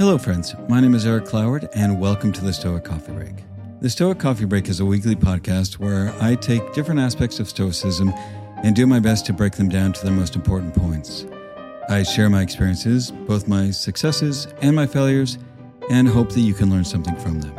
Hello, friends. My name is Eric Cloward, and welcome to the Stoic Coffee Break. The Stoic Coffee Break is a weekly podcast where I take different aspects of Stoicism and do my best to break them down to their most important points. I share my experiences, both my successes and my failures, and hope that you can learn something from them.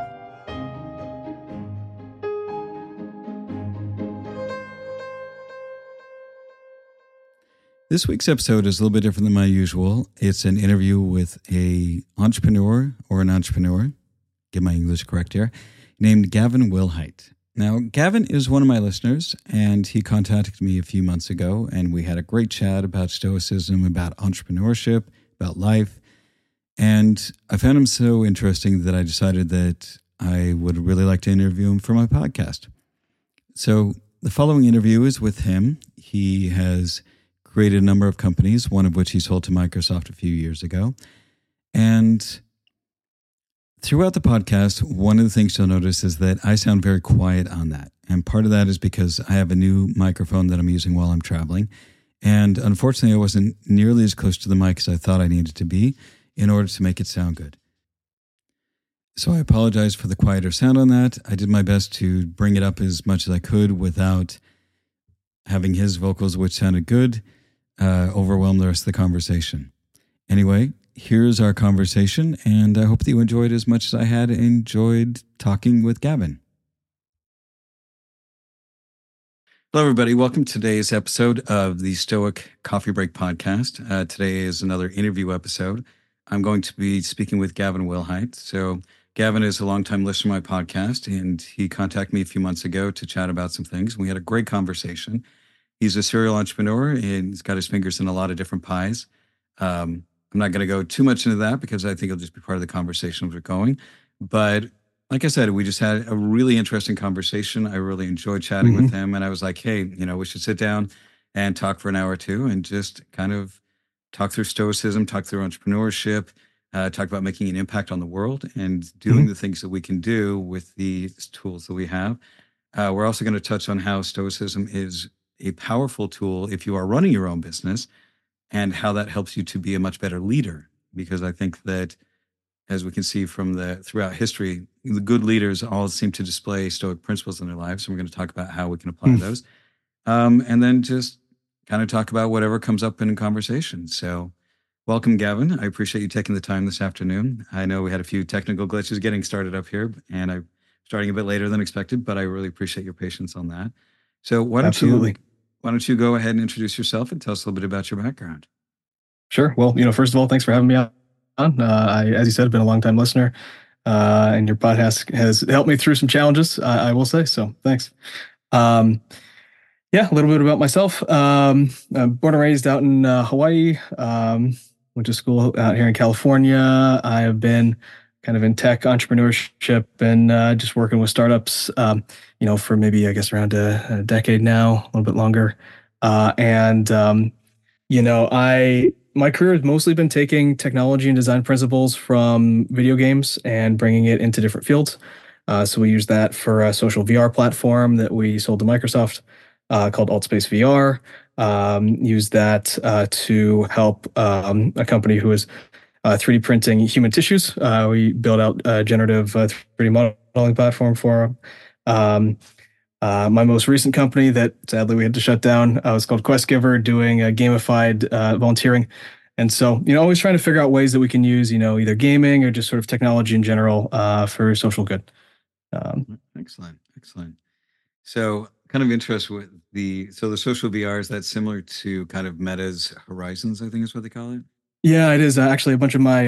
This week's episode is a little bit different than my usual. It's an interview with an entrepreneur, get my English correct here, named Gavin Wilhite. Now, Gavin is one of my listeners, and he contacted me a few months ago, and we had a great chat about Stoicism, about entrepreneurship, about life. And I found him so interesting that I decided that I would really like to interview him for my podcast. So the following interview is with him. He has created a number of companies, one of which he sold to Microsoft a few years ago. And throughout the podcast, one of the things you'll notice is that I sound very quiet on that. And part of that is because I have a new microphone that I'm using while I'm traveling. And unfortunately, I wasn't nearly as close to the mic as I thought I needed to be in order to make it sound good. So I apologize for the quieter sound on that. I did my best to bring it up as much as I could without having his vocals, which sounded good, overwhelm the rest of the conversation. Anyway, here's our conversation, and I hope that you enjoyed as much as I had enjoyed talking with Gavin. Hello, everybody. Welcome to today's episode of the Stoic Coffee Break podcast. Today is another interview episode. I'm going to be speaking with Gavin Wilhite. So Gavin is a longtime listener to my podcast, and he contacted me a few months ago to chat about some things. We had a great conversation. He's a serial entrepreneur, and he's got his fingers in a lot of different pies. I'm not going to go too much into that because I think it'll just be part of the conversation as we're going. But like I said, we just had a really interesting conversation. I really enjoyed chatting with him. And I was like, hey, we should sit down and talk for an hour or two and just kind of talk through Stoicism, talk through entrepreneurship, talk about making an impact on the world and doing the things that we can do with the tools that we have. We're also going to touch on how Stoicism is a powerful tool if you are running your own business and how that helps you to be a much better leader. Because I think that, as we can see from throughout history, the good leaders all seem to display Stoic principles in their lives. So we're going to talk about how we can apply those. And then just kind of talk about whatever comes up in a conversation. So welcome, Gavin. I appreciate you taking the time this afternoon. I know we had a few technical glitches getting started up here, and I'm starting a bit later than expected, but I really appreciate your patience on that. So why don't you go ahead and introduce yourself and tell us a little bit about your background? Sure. Well, first of all, thanks for having me on. I, as you said, have been a longtime listener, and your podcast has helped me through some challenges, I will say. So thanks. A little bit about myself. I'm born and raised out in Hawaii. Went to school out here in California. I have been kind of in tech entrepreneurship and just working with startups, for maybe, I guess, around a decade now, a little bit longer. My career has mostly been taking technology and design principles from video games and bringing it into different fields. So we use that for a social VR platform that we sold to Microsoft called Altspace VR. Use that to help a company who is 3D printing human tissues. We built out a generative 3D modeling platform for my most recent company that sadly we had to shut down was called QuestGiver, doing gamified volunteering. And so, always trying to figure out ways that we can use, either gaming or just sort of technology in general for social good. Excellent. So kind of interest with the social VR, is that similar to kind of Meta's Horizons, I think is what they call it? Yeah, it is. Actually, a bunch of my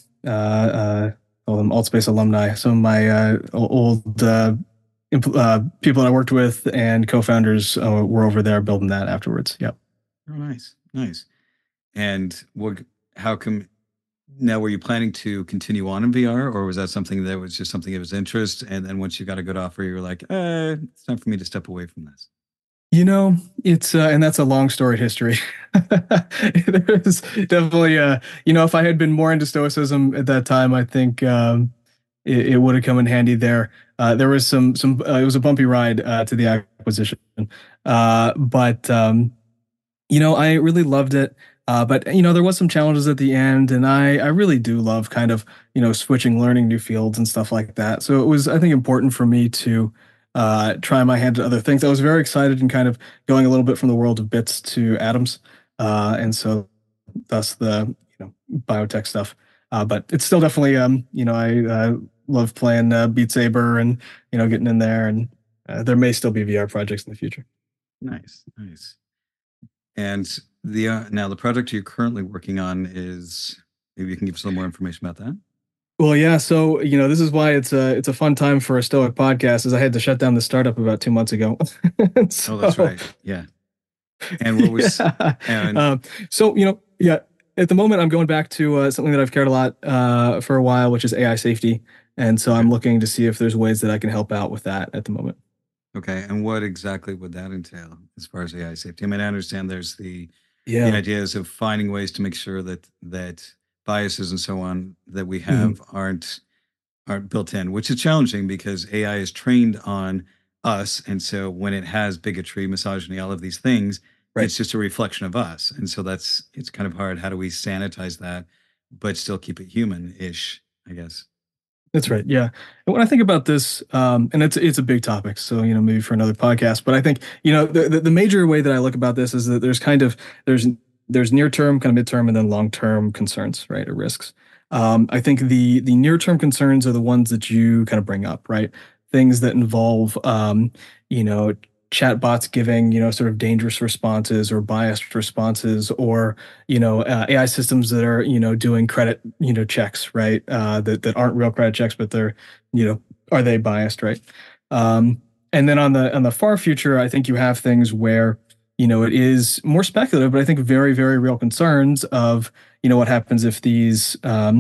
Altspace alumni, some of my old people that I worked with and co-founders were over there building that afterwards. Yep. Oh, nice. And how come now, were you planning to continue on in VR, or was that something that was just something that was interest? And then once you got a good offer, you were like, it's time for me to step away from this. It's and that's a long storied history. There's definitely, if I had been more into Stoicism at that time, I think it would have come in handy there. There was some. It was a bumpy ride to the acquisition, but I really loved it. But there was some challenges at the end, and I really do love kind of switching, learning new fields and stuff like that. So it was, I think, important for me to try my hand at other things. I was very excited and kind of going a little bit from the world of bits to atoms, and so thus the biotech stuff. But it's still definitely I love playing Beat Saber and getting in there, and there may still be VR projects in the future. Nice, nice. And now the project you're currently working on is, maybe you can give us a little more information about that. Well, yeah. So, this is why it's a fun time for a Stoic podcast, is I had to shut down the startup about 2 months ago. Oh, that's right. Yeah. And what was, yeah. and So, yeah, at the moment I'm going back to something that I've cared a lot for a while, which is AI safety. And so I'm looking to see if there's ways that I can help out with that at the moment. okay. And what exactly would that entail as far as AI safety? I mean, I understand there's the Yeah. ideas of finding ways to make sure that biases and so on that we Mhm. have aren't built in, which is challenging because AI is trained on us. And so when it has bigotry, misogyny, all of these things, Right. it's just a reflection of us. And so it's kind of hard. How do we sanitize that, but still keep it human-ish, I guess? That's right. Yeah. And when I think about this, and it's a big topic, so maybe for another podcast. But I think the major way that I look about this is that there's near term, kind of midterm, and then long term concerns, right, or risks. I think the near term concerns are the ones that you kind of bring up, right? Things that involve you know chatbots giving sort of dangerous responses or biased responses, or AI systems that are doing credit checks, right? That aren't real credit checks, but they're you know are they biased, right? Um, and then on the far future, I think you have things where it is more speculative, but I think very very real concerns of what happens if these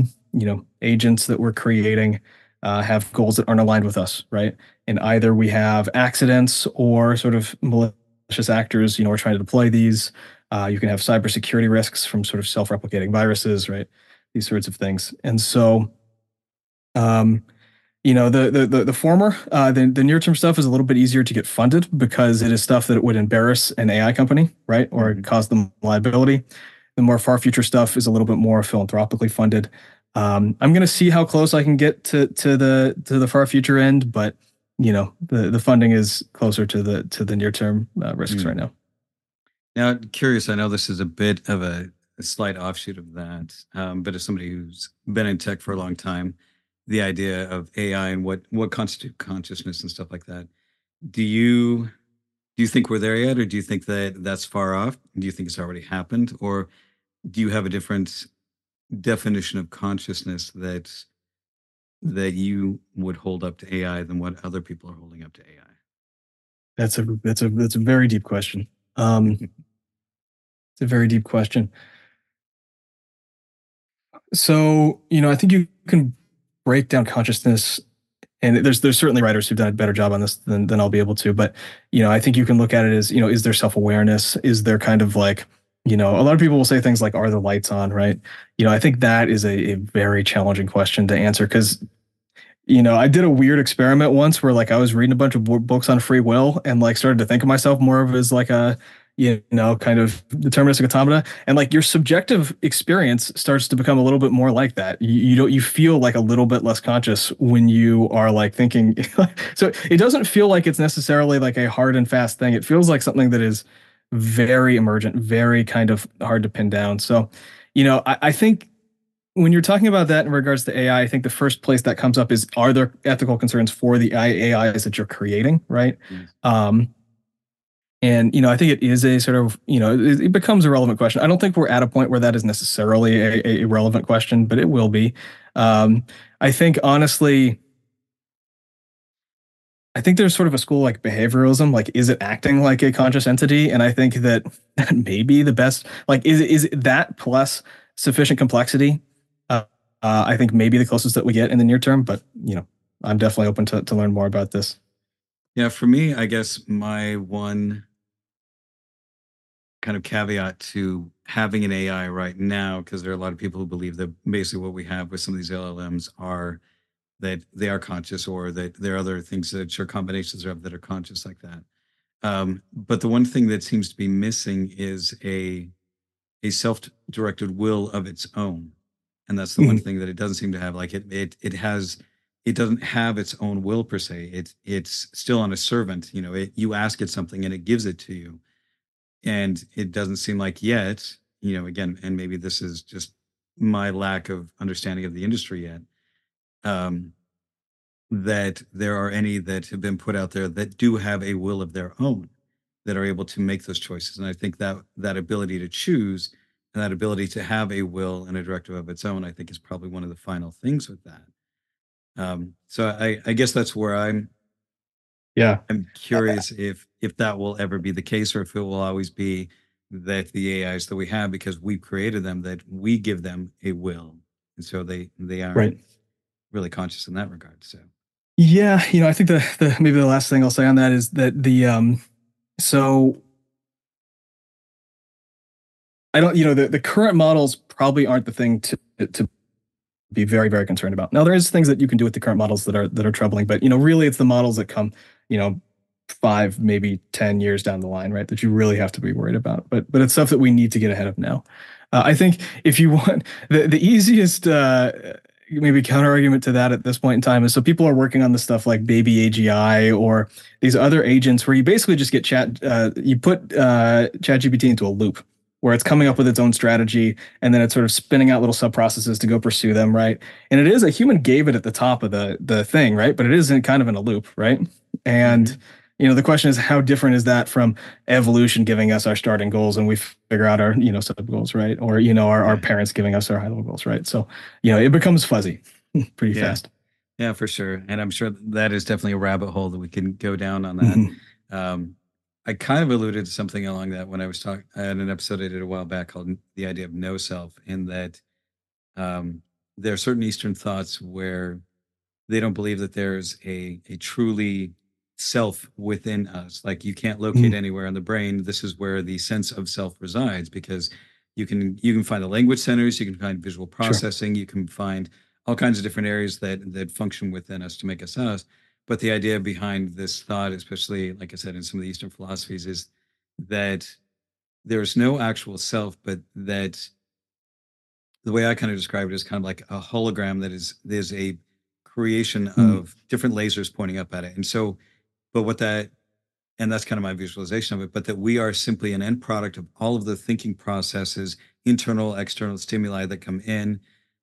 agents that we're creating have goals that aren't aligned with us, right? And either we have accidents or sort of malicious actors, are trying to deploy these. You can have cybersecurity risks from sort of self-replicating viruses, right? These sorts of things. And so, um, the former, the near-term stuff is a little bit easier to get funded because it is stuff that it would embarrass an AI company, right? Or Mhm. cause them liability. The more far future stuff is a little bit more philanthropically funded. I'm going to see how close I can get to the far future end, but the funding is closer to the near term risks right Mm. now. Now, curious, I know this is a bit of a slight offshoot of that, but as somebody who's been in tech for a long time, the idea of AI and what constitutes consciousness and stuff like that. Do you do you think we're there yet, or do you think that that's far off? Do you think it's already happened, or do you have a different definition of consciousness that you would hold up to AI than what other people are holding up to That's a very deep question. Um, AI? it's a very deep question. So I think you can break down consciousness, and there's certainly writers who've done a better job on this than I'll be able to. But I think you can look at it as is there self awareness? Is there kind of like a lot of people will say things like, are the lights on, right? I think that is a very challenging question to answer because I did a weird experiment once where like I was reading a bunch of books on free will and like started to think of myself more of as like a kind of deterministic automata, and like your subjective experience starts to become a little bit more like that. You don't you feel like a little bit less conscious when you are like thinking. So it doesn't feel like it's necessarily like a hard and fast thing. It feels like something that is very emergent, very kind of hard to pin down. So I think when you're talking about that in regards to AI, I think the first place that comes up is, are there ethical concerns for the AIs that you're creating, right? Yes. Um, and I think it is a sort of it becomes a relevant question. I don't think we're at a point where that is necessarily a relevant question, but it will be. Um, I think honestly, I think there's sort of a school like behavioralism, like is it acting like a conscious entity? And I think that that may be the best. Like, is it that plus sufficient complexity? I think maybe the closest that we get in the near term, but I'm definitely open to learn more about this. Yeah, for me, I guess my one kind of caveat to having an AI right now, because there are a lot of people who believe that basically what we have with some of these LLMs are that they are conscious, or that there are other things that are combinations of that are conscious like that. But the one thing that seems to be missing is a self-directed will of its own. And that's the one Mhm. thing that it doesn't seem to have. Like it doesn't have its own will per se. It's still on a servant. You ask it something and it gives it to you. And it doesn't seem like yet, again, and maybe this is just my lack of understanding of the industry yet, um, that there are any that have been put out there that do have a will of their own, that are able to make those choices. And I think that that ability to choose and that ability to have a will and a directive of its own, I think is probably one of the final things with that. So I guess that's where Yeah. I'm curious if that will ever be the case, or if it will always be that the AIs that we have, because we created them, that we give them a will, and so they aren't Right. really conscious in that regard. So Yeah, I think the maybe the last thing I'll say on that is that so I don't, the current models probably aren't the thing to be very, very concerned about. Now, there is things that you can do with the current models that are troubling, but really it's the models that come, you know, 5, maybe 10 years down the line, right? That you really have to be worried about. But it's stuff that we need to get ahead of now. I think if you want the easiest maybe counter argument to that at this point in time is, so people are working on the stuff like Baby AGI or these other agents where you basically just get you put ChatGPT into a loop where it's coming up with its own strategy and then it's sort of spinning out little sub processes to go pursue them, right? And it is a human gave it at the top of the thing, right? But it is kind of in a loop, right? And mhm. the question is, how different is that from evolution giving us our starting goals and we figure out our sub goals, right? Or our Yeah, parents giving us our high level goals, right? So it becomes fuzzy pretty yeah, fast. yeah, for sure. And I'm sure that is definitely a rabbit hole that we can go down on that. Mhm. Um, I kind of alluded to something along that when I was talking. I had an episode I did a while back called "The Idea of No Self," in that um, there are certain Eastern thoughts where they don't believe that there's a truly self within us. Like you can't locate Mhm. anywhere in the brain. This is where the sense of self resides, because you can find the language centers, you can find visual Sure. processing, you can find all kinds of different areas that function within us to make us us. But the idea behind this thought, especially like I said in some of the Eastern philosophies, is that there's no actual self, but that the way I kind of describe it is kind of like a hologram that is there's a creation Mhm. of different lasers pointing up at it. And so, but what that and that's kind of my visualization of it, but that we are simply an end product of all of the thinking processes, internal, external stimuli that come in.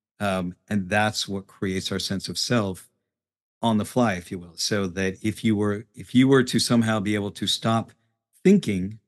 And that's what creates our sense of self on the fly, if you will. So that if you were to somehow be able to stop thinking,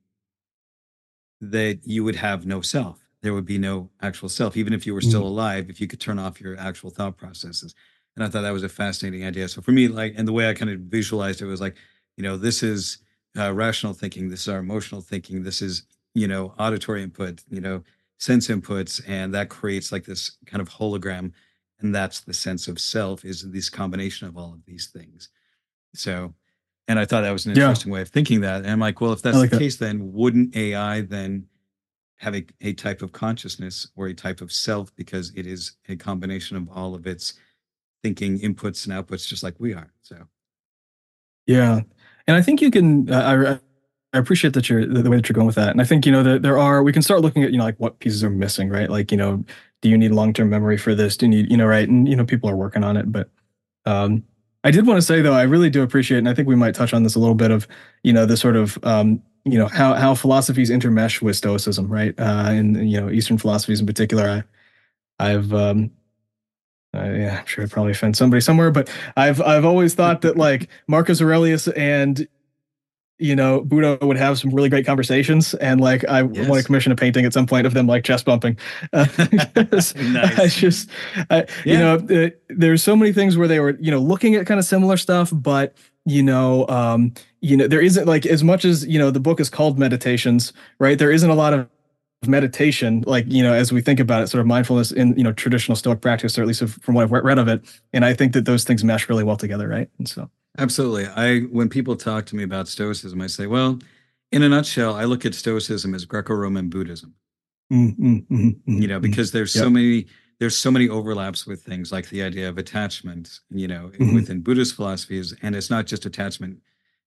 that you would have no self. There would be no actual self, even if you were still Mhm. alive, if you could turn off your actual thought processes. And I thought that was a fascinating idea. So for me, like, and the way I kind of visualized it was like, this is rational thinking, this is our emotional thinking, this is, auditory input, sense inputs, and that creates like this kind of hologram. And that's the sense of self, is this combination of all of these things. So, and I thought that was an Yeah, interesting way of thinking that. And I'm like, well, if I that's the like that. case, then wouldn't AI then have a type of consciousness or a type of self, because it is a combination of all of its thinking inputs and outputs, just like we are. So, Yeah, and I think you can. I appreciate that the way that you're going with that, and I think that we can start looking at like what pieces are missing, right? Like do you need long term memory for this? Do you need right? And people are working on it, but um, I did want to say though, I really do appreciate, and I think we might touch on this a little bit of the sort of how philosophies intermesh with Stoicism, right? And Eastern philosophies in particular. I've yeah, I'm sure I probably offend somebody somewhere, but I've always thought that like Marcus Aurelius and Buddha would have some really great conversations, and like I want to yes. commission a painting at some point of them like chest bumping. I Nice. just, Yeah. there's so many things where they were looking at kind of similar stuff, but there isn't like as much as the book is called Meditations, right? There isn't a lot of meditation like as we think about it, sort of mindfulness in traditional Stoic practice, or at least from what I've read of it, and I think that those things mesh really well together, right? And so. Absolutely. When people talk to me about Stoicism, I say, well, in a nutshell, I look at Stoicism as Greco-Roman Buddhism. Mm, mm, mm, mm, mm. Because Yep. there's so many overlaps with things like the idea of attachment, Mhm. within Buddhist philosophies, and it's not just attachment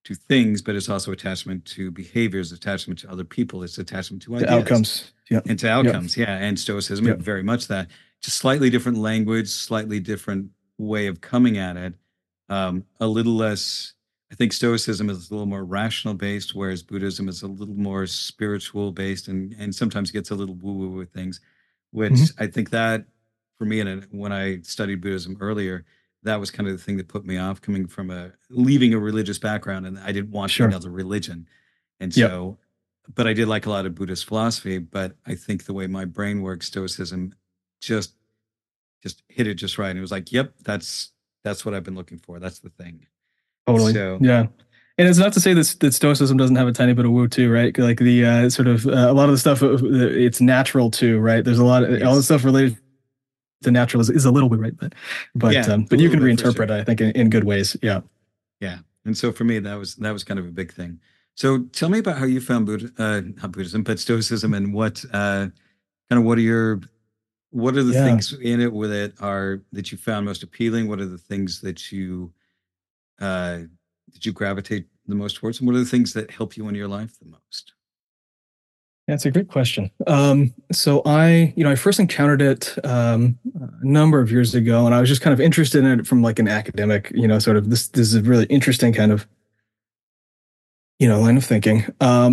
to things, but it's also attachment to behaviors, attachment to other people, it's attachment to The ideas outcomes. Yeah. and to Yeah. outcomes. Yeah. And Stoicism, Yeah. very much that. Just slightly different language, slightly different way of coming at it. A little less, I think Stoicism is a little more rational based, whereas Buddhism is a little more spiritual based and sometimes gets a little woo woo with things, which Hmm. I think that for me, and when I studied Buddhism earlier, that was kind of the thing that put me off coming from leaving a religious background, and I didn't want Sure. another religion. And Yep. so, but I did like a lot of Buddhist philosophy, but I think the way my brain works, Stoicism just just hit it just right. And it was like, yep, that's what I've been looking for. That's the thing. Totally. So Yeah. And it's not to say that Stoicism doesn't have a tiny bit of woo too, right? Like the sort of a lot of the stuff, it's natural too, right? There's a lot of all the yes. stuff related to natural is a little bit, right? Yeah, a But you little can bit for reinterpret it, sure. I think, in good ways. Yeah. Yeah. And so for me, that was kind of a big thing. So tell me about how you found not Buddhism, but Stoicism, and kind of what are the Yeah. things in it with it are that you found most appealing? What are the things uh, that you gravitate the most towards, and what are the things that help you in your life the most? That's a great question. So I first encountered it a number of years ago, and I was just kind of interested in it from like an academic, sort of this is a really interesting kind of, line of thinking.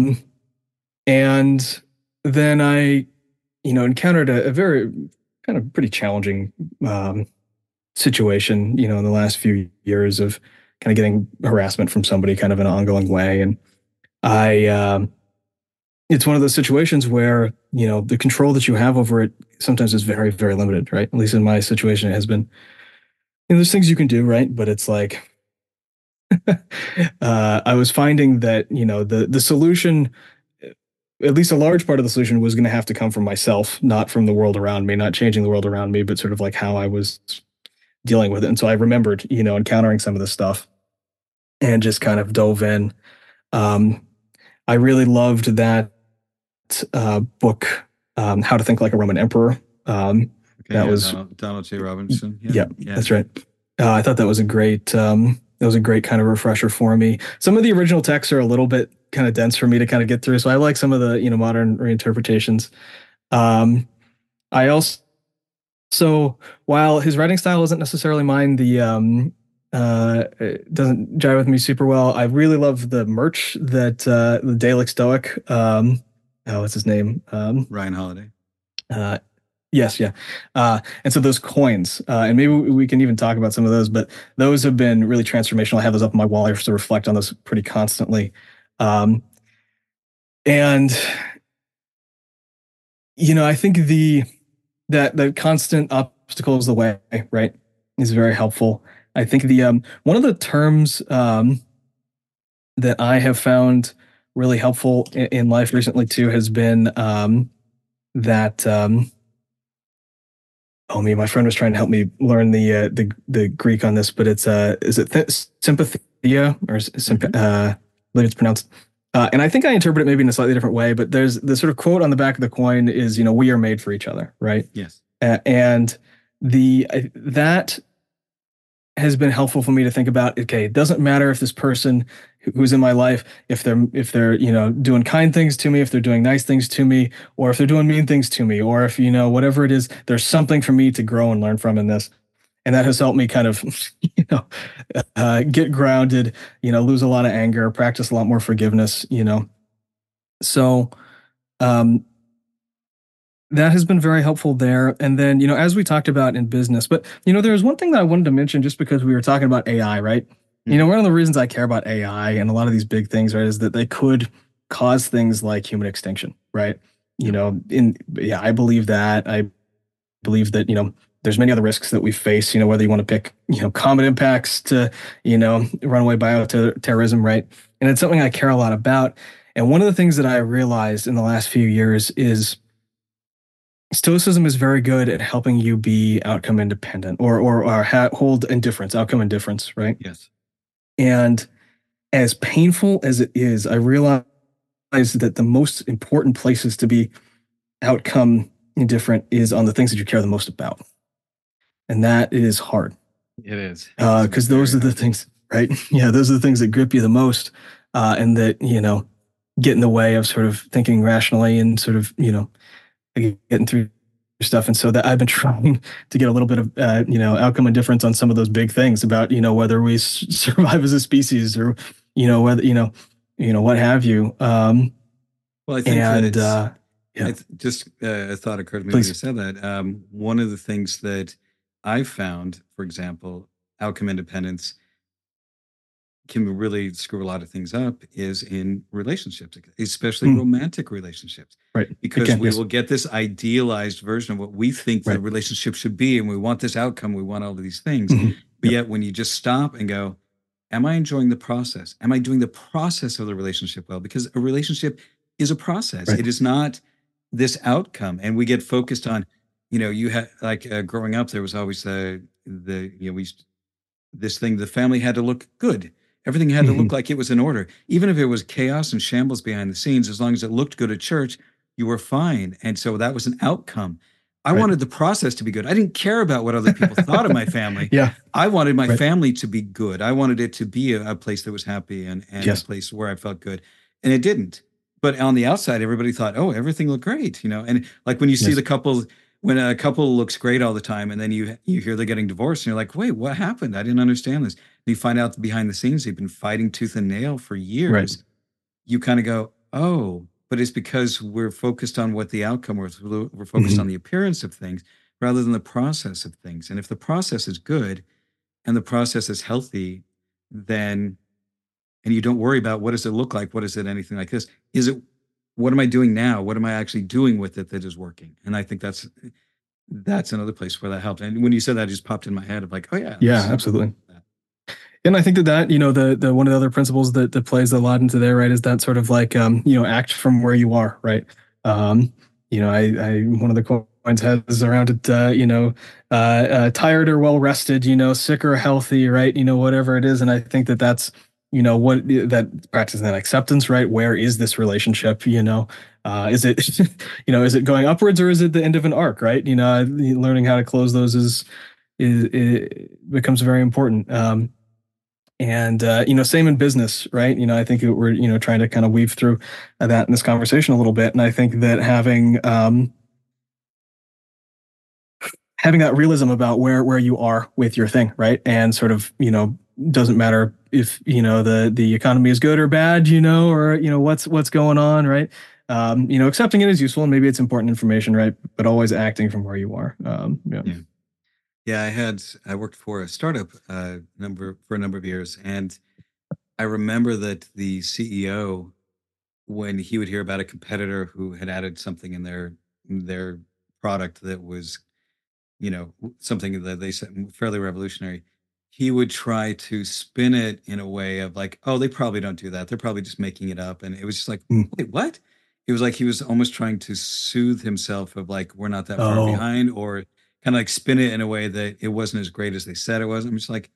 And then I, encountered a very kind of pretty challenging situation, in the last few years of kind of getting harassment from somebody kind of in an ongoing way. And I, it's one of those situations where, the control that you have over it sometimes is very, very limited, right? At least in my situation, it has been, there's things you can do, right? But it's like, I was finding that, the solution, at least a large part of the solution was going to have to come from myself, not from the world around me, not changing the world around me, but sort of like how I was dealing with it. And so I remembered, encountering some of this stuff and just kind of dove in. Um, I really loved that book, How to Think Like a Roman Emperor. Okay, That yeah, was, Donald J. Robinson. Yeah, yeah, yeah. that's right. I thought that was a great kind of refresher for me. Some of the original texts are a little bit kind of dense for me to kind of get through, so I like some of the modern reinterpretations. Um, I also So while his writing style isn't necessarily mine, it doesn't jive with me super well. I really love the merch that the Dalek Stoic. What's his name? Ryan Holiday. Uh, yes, yeah. And so those coins, and maybe we can even talk about some of those, but those have been really transformational. I have those up on my wall. I have to reflect on those pretty constantly. Um, and I think that constant obstacle is the way, right, is very helpful. I think the one of the terms that I have found really helpful in life recently too has been that oh me, my friend was trying to help me learn the Greek on this, but it's is it sympathia or Mhm. I believe it's pronounced. And I think I interpret it maybe in a slightly different way, but there's the sort of quote on the back of the coin is, we are made for each other, right? Yes. And that has been helpful for me to think about. Okay, it doesn't matter if this person who's in my life, if they're doing kind things to me, if they're doing nice things to me, or if they're doing mean things to me, or if whatever it is, there's something for me to grow and learn from in this. And that has helped me kind of get grounded, lose a lot of anger, practice a lot more forgiveness. So um, that has been very helpful there. And then, as we talked about in business, but, there's one thing that I wanted to mention just because we were talking about AI, right? Mhm. One of the reasons I care about AI and a lot of these big things, right, is that they could cause things like human extinction, right? Yep. Yeah, I believe that. I believe that, there's many other risks that we face, whether you want to pick, comet impacts to, runaway bioterrorism, right? And it's something I care a lot about. And one of the things that I realized in the last few years is Stoicism is very good at helping you be outcome independent or hold indifference, outcome indifference, right? Yes. And as painful as it is, I realize that the most important places to be outcome indifferent is on the things that you care the most about. And that is hard It is. It is because those very are the hard. things. right? Yeah, those are the things that grip you the most, and that, get in the way of sort of thinking rationally and sort of, getting through stuff. And so that I've been trying to get a little bit of, outcome indifference on some of those big things about, whether we survive as a species or, whether, what have you. Well, I think And that yeah, just a thought occurred to me when you please. said that. One of the things that I've found, for example, outcome independence can really screw a lot of things up is in relationships, especially Mm, romantic relationships, right. It because can, we yes. will get this idealized version of what we think the Right. relationship should be, and we want this outcome, we want all of these things. Hmm. But Yep. yet, when you just stop and go, am I enjoying the process? Am I doing the process of the relationship well? Because a relationship is a process. Right. It is not this outcome. And we get focused on, you had like growing up, there was always we this thing, the family had to look good. Everything had to look Hmm. like it was in order. Even if it was chaos and shambles behind the scenes, as long as it looked good at church, you were fine. And so that was an outcome. I Right. wanted the process to be good. I didn't care about what other people thought of my family. Yeah. I wanted my Right. family to be good. I wanted it to be a place that was happy and a Yes. place where I felt good. And it didn't. But on the outside, everybody thought, oh, everything looked great, And like when you see Yes. the couple, when a couple looks great all the time, and then you hear they're getting divorced, and you're like, wait, what happened? I didn't understand this. And you find out behind the scenes they've been fighting tooth and nail for Right. years. You kind of go, oh, but it's because we're focused on what the outcome was. We're focused Hmm. on the appearance of things rather than the process of things. And if the process is good and the process is healthy, then and you don't worry about what does it look like, what is it, anything like this. Is it what am I doing now? What am I actually doing with it that is working? And I think that's another place where that helped. And when you said that, it just popped in my head of like, oh yeah, Yeah, there's something absolutely. like that. And I think that the one of the other principles that plays a lot into there, right, is that sort of like act from where you are, right. um I one of the coins has around it, tired or well rested, sick or healthy, right, whatever it is. And I think that that's what that practice that acceptance, right, where is this relationship, is it is it going upwards or is it the end of an arc, right, learning how to close those is it becomes very important. And same in business, right? I think that we're trying to kind of weave through that in this conversation a little bit. And I think that having that realism about where you are with your thing, right? And sort of doesn't matter if the economy is good or bad, or what's going on, right? Accepting it is useful and maybe it's important information, right? But always acting from where you are. Yeah. Yeah. Yeah, I worked for a startup for a number of years, and I remember that the CEO, when he would hear about a competitor who had added something in their product that was, something that they said fairly revolutionary, he would try to spin it in a way of like, oh, they probably don't do that. They're probably just making it up. And it was just like, Mm. wait, what? It was like he was almost trying to soothe himself of like, we're not that far Oh. behind, or kind of like spin it in a way that it wasn't as great as they said it was. I'm just like,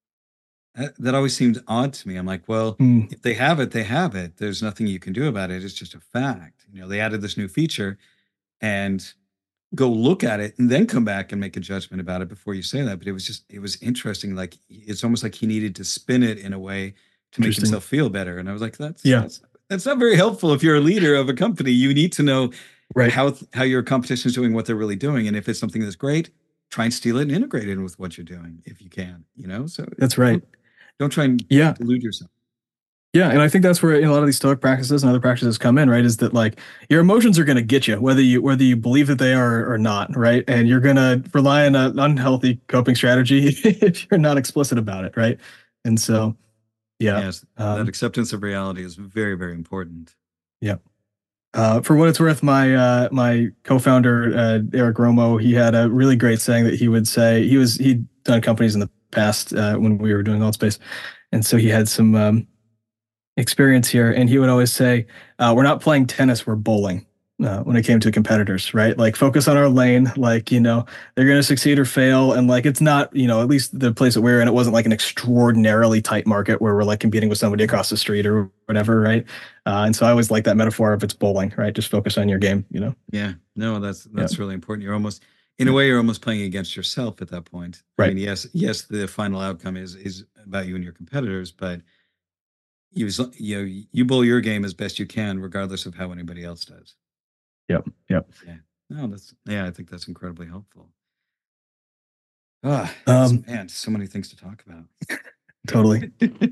that always seemed odd to me. I'm like, well, Mm. if they have it, they have it. There's nothing you can do about it. It's just a fact. They added this new feature, and go look at it and then come back and make a judgment about it before you say that. But it was interesting. Like it's almost like he needed to spin it in a way to make Interesting. himself feel better. And I was like, Yeah. that's not very helpful. If you're a leader of a company, you need to know Right. how your competition is doing, what they're really doing. And if it's something that's great, try and steal it and integrate it with what you're doing if you can, so That's right. don't try and Yeah. delude yourself. Yeah, and I think that's where a lot of these Stoic practices and other practices come in, right? Is that like your emotions are going to get you, whether you believe that they are or not, right? And you're going to rely on an unhealthy coping strategy if you're not explicit about it, right? And so, yeah, Yes, that acceptance of reality is very, very important. yeah. For what it's worth, my co-founder Eric Romo, he had a really great saying that he would say. He'd done companies in the past when we were doing Altspace, and so he had some experience here, and he would always say, "We're not playing tennis, we're bowling." When it came to competitors, right? Like focus on our lane. Like they're going to succeed or fail, and like it's not at least the place that we're in, it wasn't like an extraordinarily tight market where we're like competing with somebody across the street or whatever, right? And so I always like that metaphor of it's bowling, right? Just focus on your game. Yeah, no, that's Yeah. really important. You're almost in a way, you're almost playing against yourself at that point. I Right. mean, yes, the final outcome is about you and your competitors, but you bowl your game as best you can, regardless of how anybody else does. Yep. Yep. Yeah. No, I think that's incredibly helpful. Ah, Um, man, so many things to talk about. totally.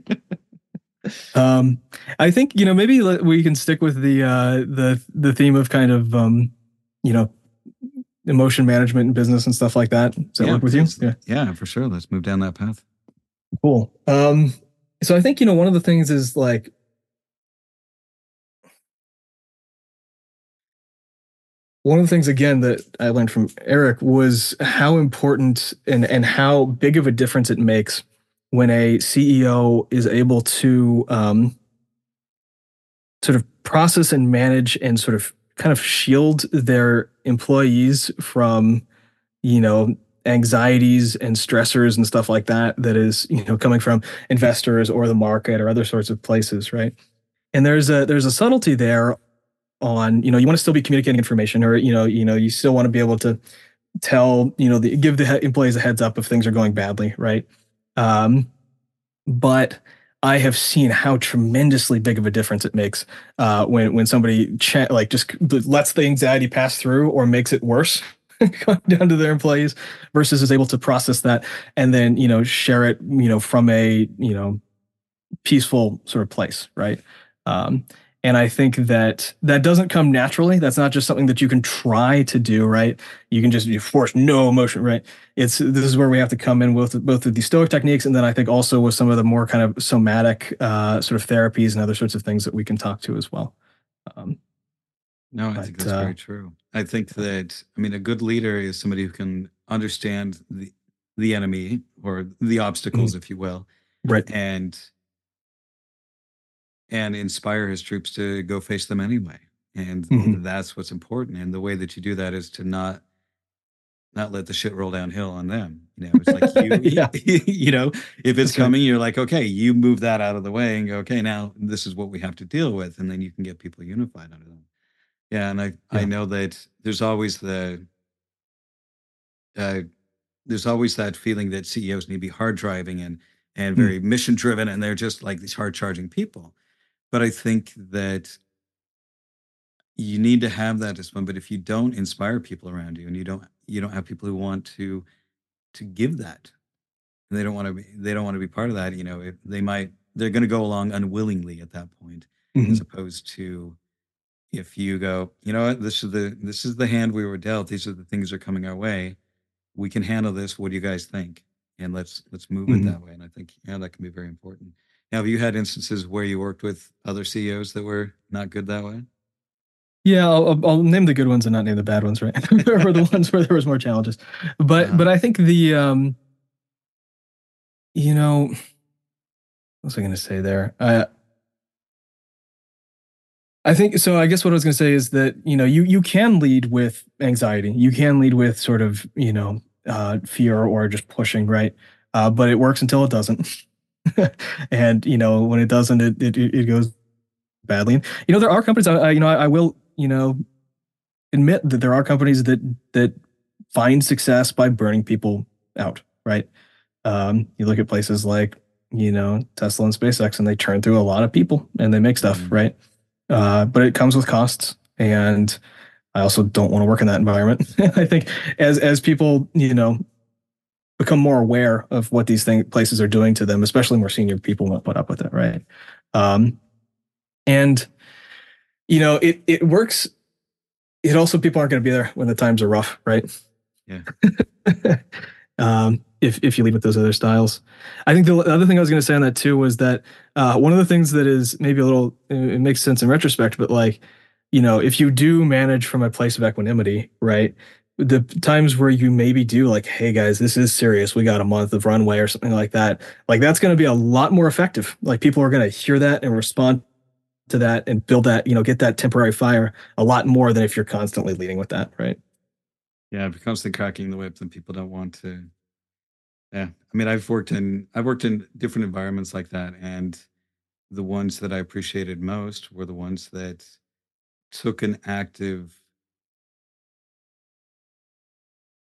Um, I think, maybe we can stick with the theme of kind of, you know, emotion management and business and stuff like that. Does that Yeah, work with you? please. Yeah. Yeah, for sure. Let's move down that path. Cool. So I think, one of the things is like, one of the things again that I learned from Eric was how important and how big of a difference it makes when a CEO is able to sort of process and manage and sort of kind of shield their employees from, you know, anxieties and stressors and stuff like that that is, coming from investors or the market or other sorts of places, right? And there's a subtlety there on, you want to still be communicating information, or you still want to be able to tell, give the employees a heads up if things are going badly, right? um, but I have seen how tremendously big of a difference it makes when somebody like just lets the anxiety pass through or makes it worse going down to their employees, versus is able to process that and then share it from a peaceful sort of place, right? Um, and I think that that doesn't come naturally. That's not just something that you can try to do, right? You can just force no emotion, right? This is where we have to come in with both of these Stoic techniques, and then I think also with some of the more kind of somatic sort of therapies and other sorts of things that we can talk to as well. Um, No, I think but that's very true. I think that, I mean, a good leader is somebody who can understand the enemy or the obstacles, mhm, if you will, right. and inspire his troops to go face them anyway. And Hmm. that's what's important. And the way that you do that is to not let the shit roll downhill on them. It's like Yeah, if it's that's right. coming, you're like, okay, you move that out of the way and go, okay, now this is what we have to deal with. And then you can get people unified under them. Yeah. And I Yeah. know that uh, there's always that feeling that CEOs need to be hard driving and Mm. very mission driven. And they're just like these hard charging people. But I think that you need to have that discipline. But if you don't inspire people around you and you don't have people who want to give that, and they don't want to be part of that, they're going to go along unwillingly at that point, as Hmm. opposed to if you go, you know what, this is the hand we were dealt, these are the things that are coming our way, we can handle this, what do you guys think, and let's move it Hmm. that way. And I think, yeah, that can be very important. Now, have you had instances where you worked with other CEOs that were not good that way? Yeah, I'll name the good ones and not name the bad ones, right? Or the ones where there was more challenges. But Uh-huh. I think the you know, what was I going to say there? I think so. I guess what I was going to say is that you can lead with anxiety. You can lead with sort of fear or just pushing, right? But it works until it doesn't, and when it doesn't, it goes badly. And there are companies. I will admit that there are companies that find success by burning people out, right? You look at places like Tesla and SpaceX, and they churn through a lot of people and they make stuff, Mhm. right? But it comes with costs, and I also don't want to work in that environment. I think as people become more aware of what these places are doing to them, especially more senior people won't put up with it, right? Um, and it works. It also, people aren't going to be there when the times are rough, right? Yeah. If you lead with those other styles. I think the other thing I was going to say on that too was that one of the things that is maybe a little, it makes sense in retrospect, but like, if you do manage from a place of equanimity, right? The times where you maybe do like, hey guys, this is serious. We got a month of runway or something like that. Like that's going to be a lot more effective. Like people are going to hear that and respond to that and build that, get that temporary fire a lot more than if you're constantly leading with that, right? Yeah, if you're constantly cracking the whip, then people don't want to. Yeah, I mean, I've worked in different environments like that, and the ones that I appreciated most were the ones that took an active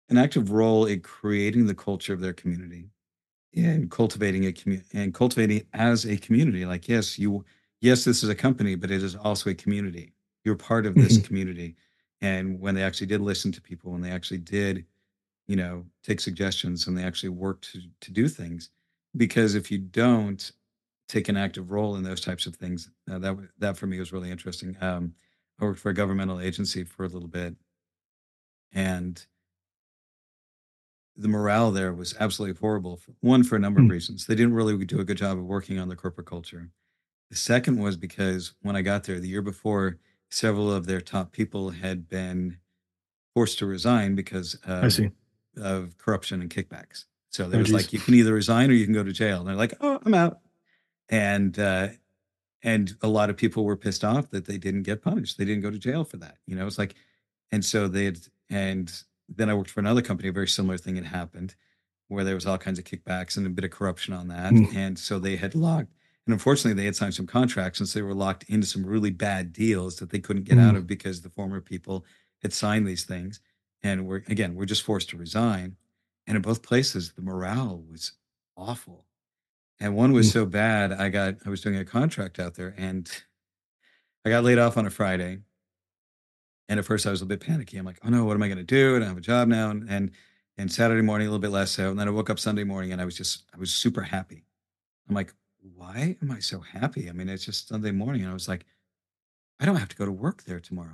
an active role in creating the culture of their community and cultivating a community and cultivating it as a community. Like, yes, this is a company, but it is also a community. You're part of this Hmm. community. And when they actually did listen to people, when they actually did, take suggestions and they actually work to do things, because if you don't take an active role in those types of things, that for me was really interesting. I worked for a governmental agency for a little bit, and the morale there was absolutely horrible. One, for a number of reasons. They didn't really do a good job of working on the corporate culture. The second was because when I got there the year before, several of their top people had been forced to resign because I see. of corruption and kickbacks. So there Oh, was geez. like, you can either resign or you can go to jail. And they're like, oh, I'm out. And and a lot of people were pissed off that they didn't get punished. They didn't go to jail for that. It's like, and so they had, and then I worked for another company. A very similar thing had happened, where there was all kinds of kickbacks and a bit of corruption on that. Mm. And so they had locked, and unfortunately, they had signed some contracts, and so they were locked into some really bad deals that they couldn't get out Mm. of because the former people had signed these things. And we're just forced to resign. And in both places, the morale was awful. And one was Mm. so bad, I was doing a contract out there, and I got laid off on a Friday. And at first I was a bit panicky. I'm like, oh no, what am I going to do? And I have a job now. And Saturday morning, a little bit less so. And then I woke up Sunday morning and I was super happy. I'm like, why am I so happy? I mean, it's just Sunday morning. And I was like, I don't have to go to work there tomorrow.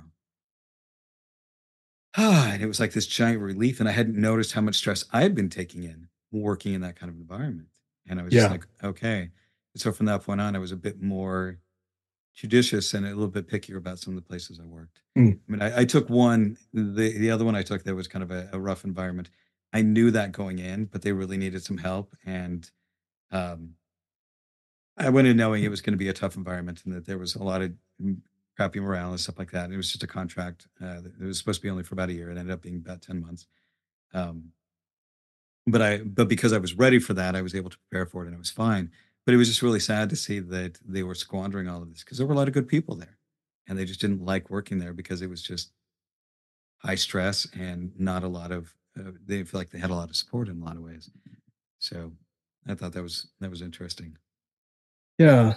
And it was like this giant relief. And I hadn't noticed how much stress I had been taking in working in that kind of environment. And I was just Yeah. like, okay. So from that point on, I was a bit more judicious and a little bit pickier about some of the places I worked. Mm. I mean, I took one, the other one I took that was kind of a rough environment. I knew that going in, but they really needed some help. And um, I went in knowing it was going to be a tough environment and that there was a lot of crappy morale and stuff like that. And it was just a contract. It was supposed to be only for about a year. It ended up being about 10 months. Um, but because I was ready for that, I was able to prepare for it and it was fine. But it was just really sad to see that they were squandering all of this because there were a lot of good people there, and they just didn't like working there because it was just high stress and not a lot of. They feel like they had a lot of support in a lot of ways. So I thought that was interesting. Yeah,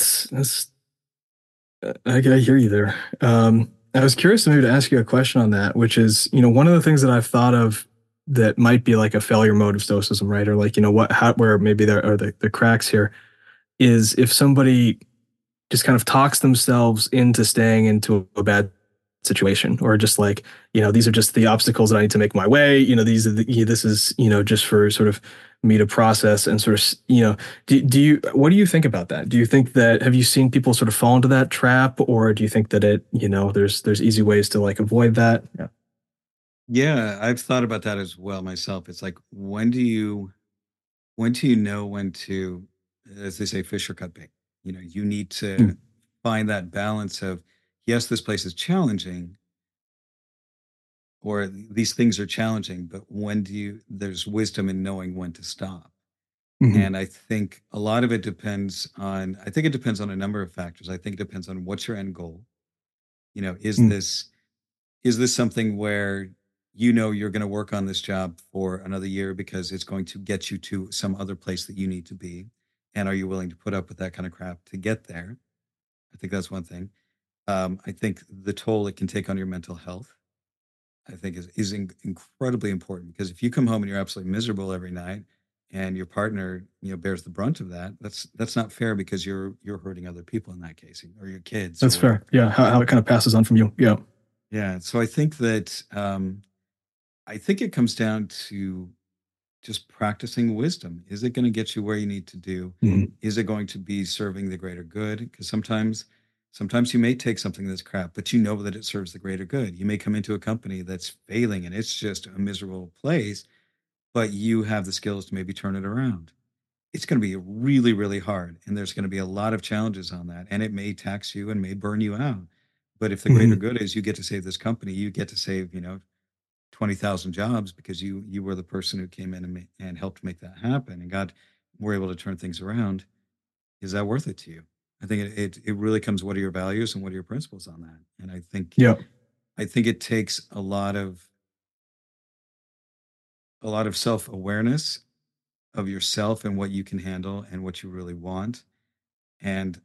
I hear you there. I was curious maybe to ask you a question on that, which is, one of the things that I've thought of that might be like a failure mode of stoicism, right? Or like, where maybe there are the cracks here is if somebody just kind of talks themselves into staying into a bad situation, or just like, these are just the obstacles that I need to make my way. These are this is, just for sort of me to process and sort of, what do you think about that? Do you think that, have you seen people sort of fall into that trap, or do you think that there's easy ways to like avoid that? Yeah. Yeah, I've thought about that as well myself. It's like, when do you know when to, as they say, fish or cut bait? You need to Mm. find that balance of, yes, this place is challenging, or these things are challenging, but there's wisdom in knowing when to stop. Hmm. And I think a lot of it depends on, I think it depends on a number of factors. I think it depends on what's your end goal. You know, is Mm. this, is this something where you're going to work on this job for another year because it's going to get you to some other place that you need to be? And are you willing to put up with that kind of crap to get there? I think that's one thing. I think the toll it can take on your mental health, I think is incredibly important, because if you come home and you're absolutely miserable every night and your partner, bears the brunt of that, that's not fair, because you're hurting other people in that case, or your kids or That's fair. whatever. Yeah. How it kind of passes on from you. Yeah. Yeah. So I think it comes down to just practicing wisdom. Is it going to get you where you need to do? Hmm. Is it going to be serving the greater good? Because sometimes you may take something that's crap, but you know that it serves the greater good. You may come into a company that's failing and it's just a miserable place, but you have the skills to maybe turn it around. It's going to be really, really hard. And there's going to be a lot of challenges on that. And it may tax you and may burn you out. But if the greater Hmm. good is you get to save this company, you get to save, 20,000 jobs, because you were the person who came in and helped make that happen, and were able to turn things around. Is that worth it to you? I think it really comes, what are your values and what are your principles on that? And Yeah. I think it takes a lot of a lot of self-awareness of yourself and what you can handle and what you really want. And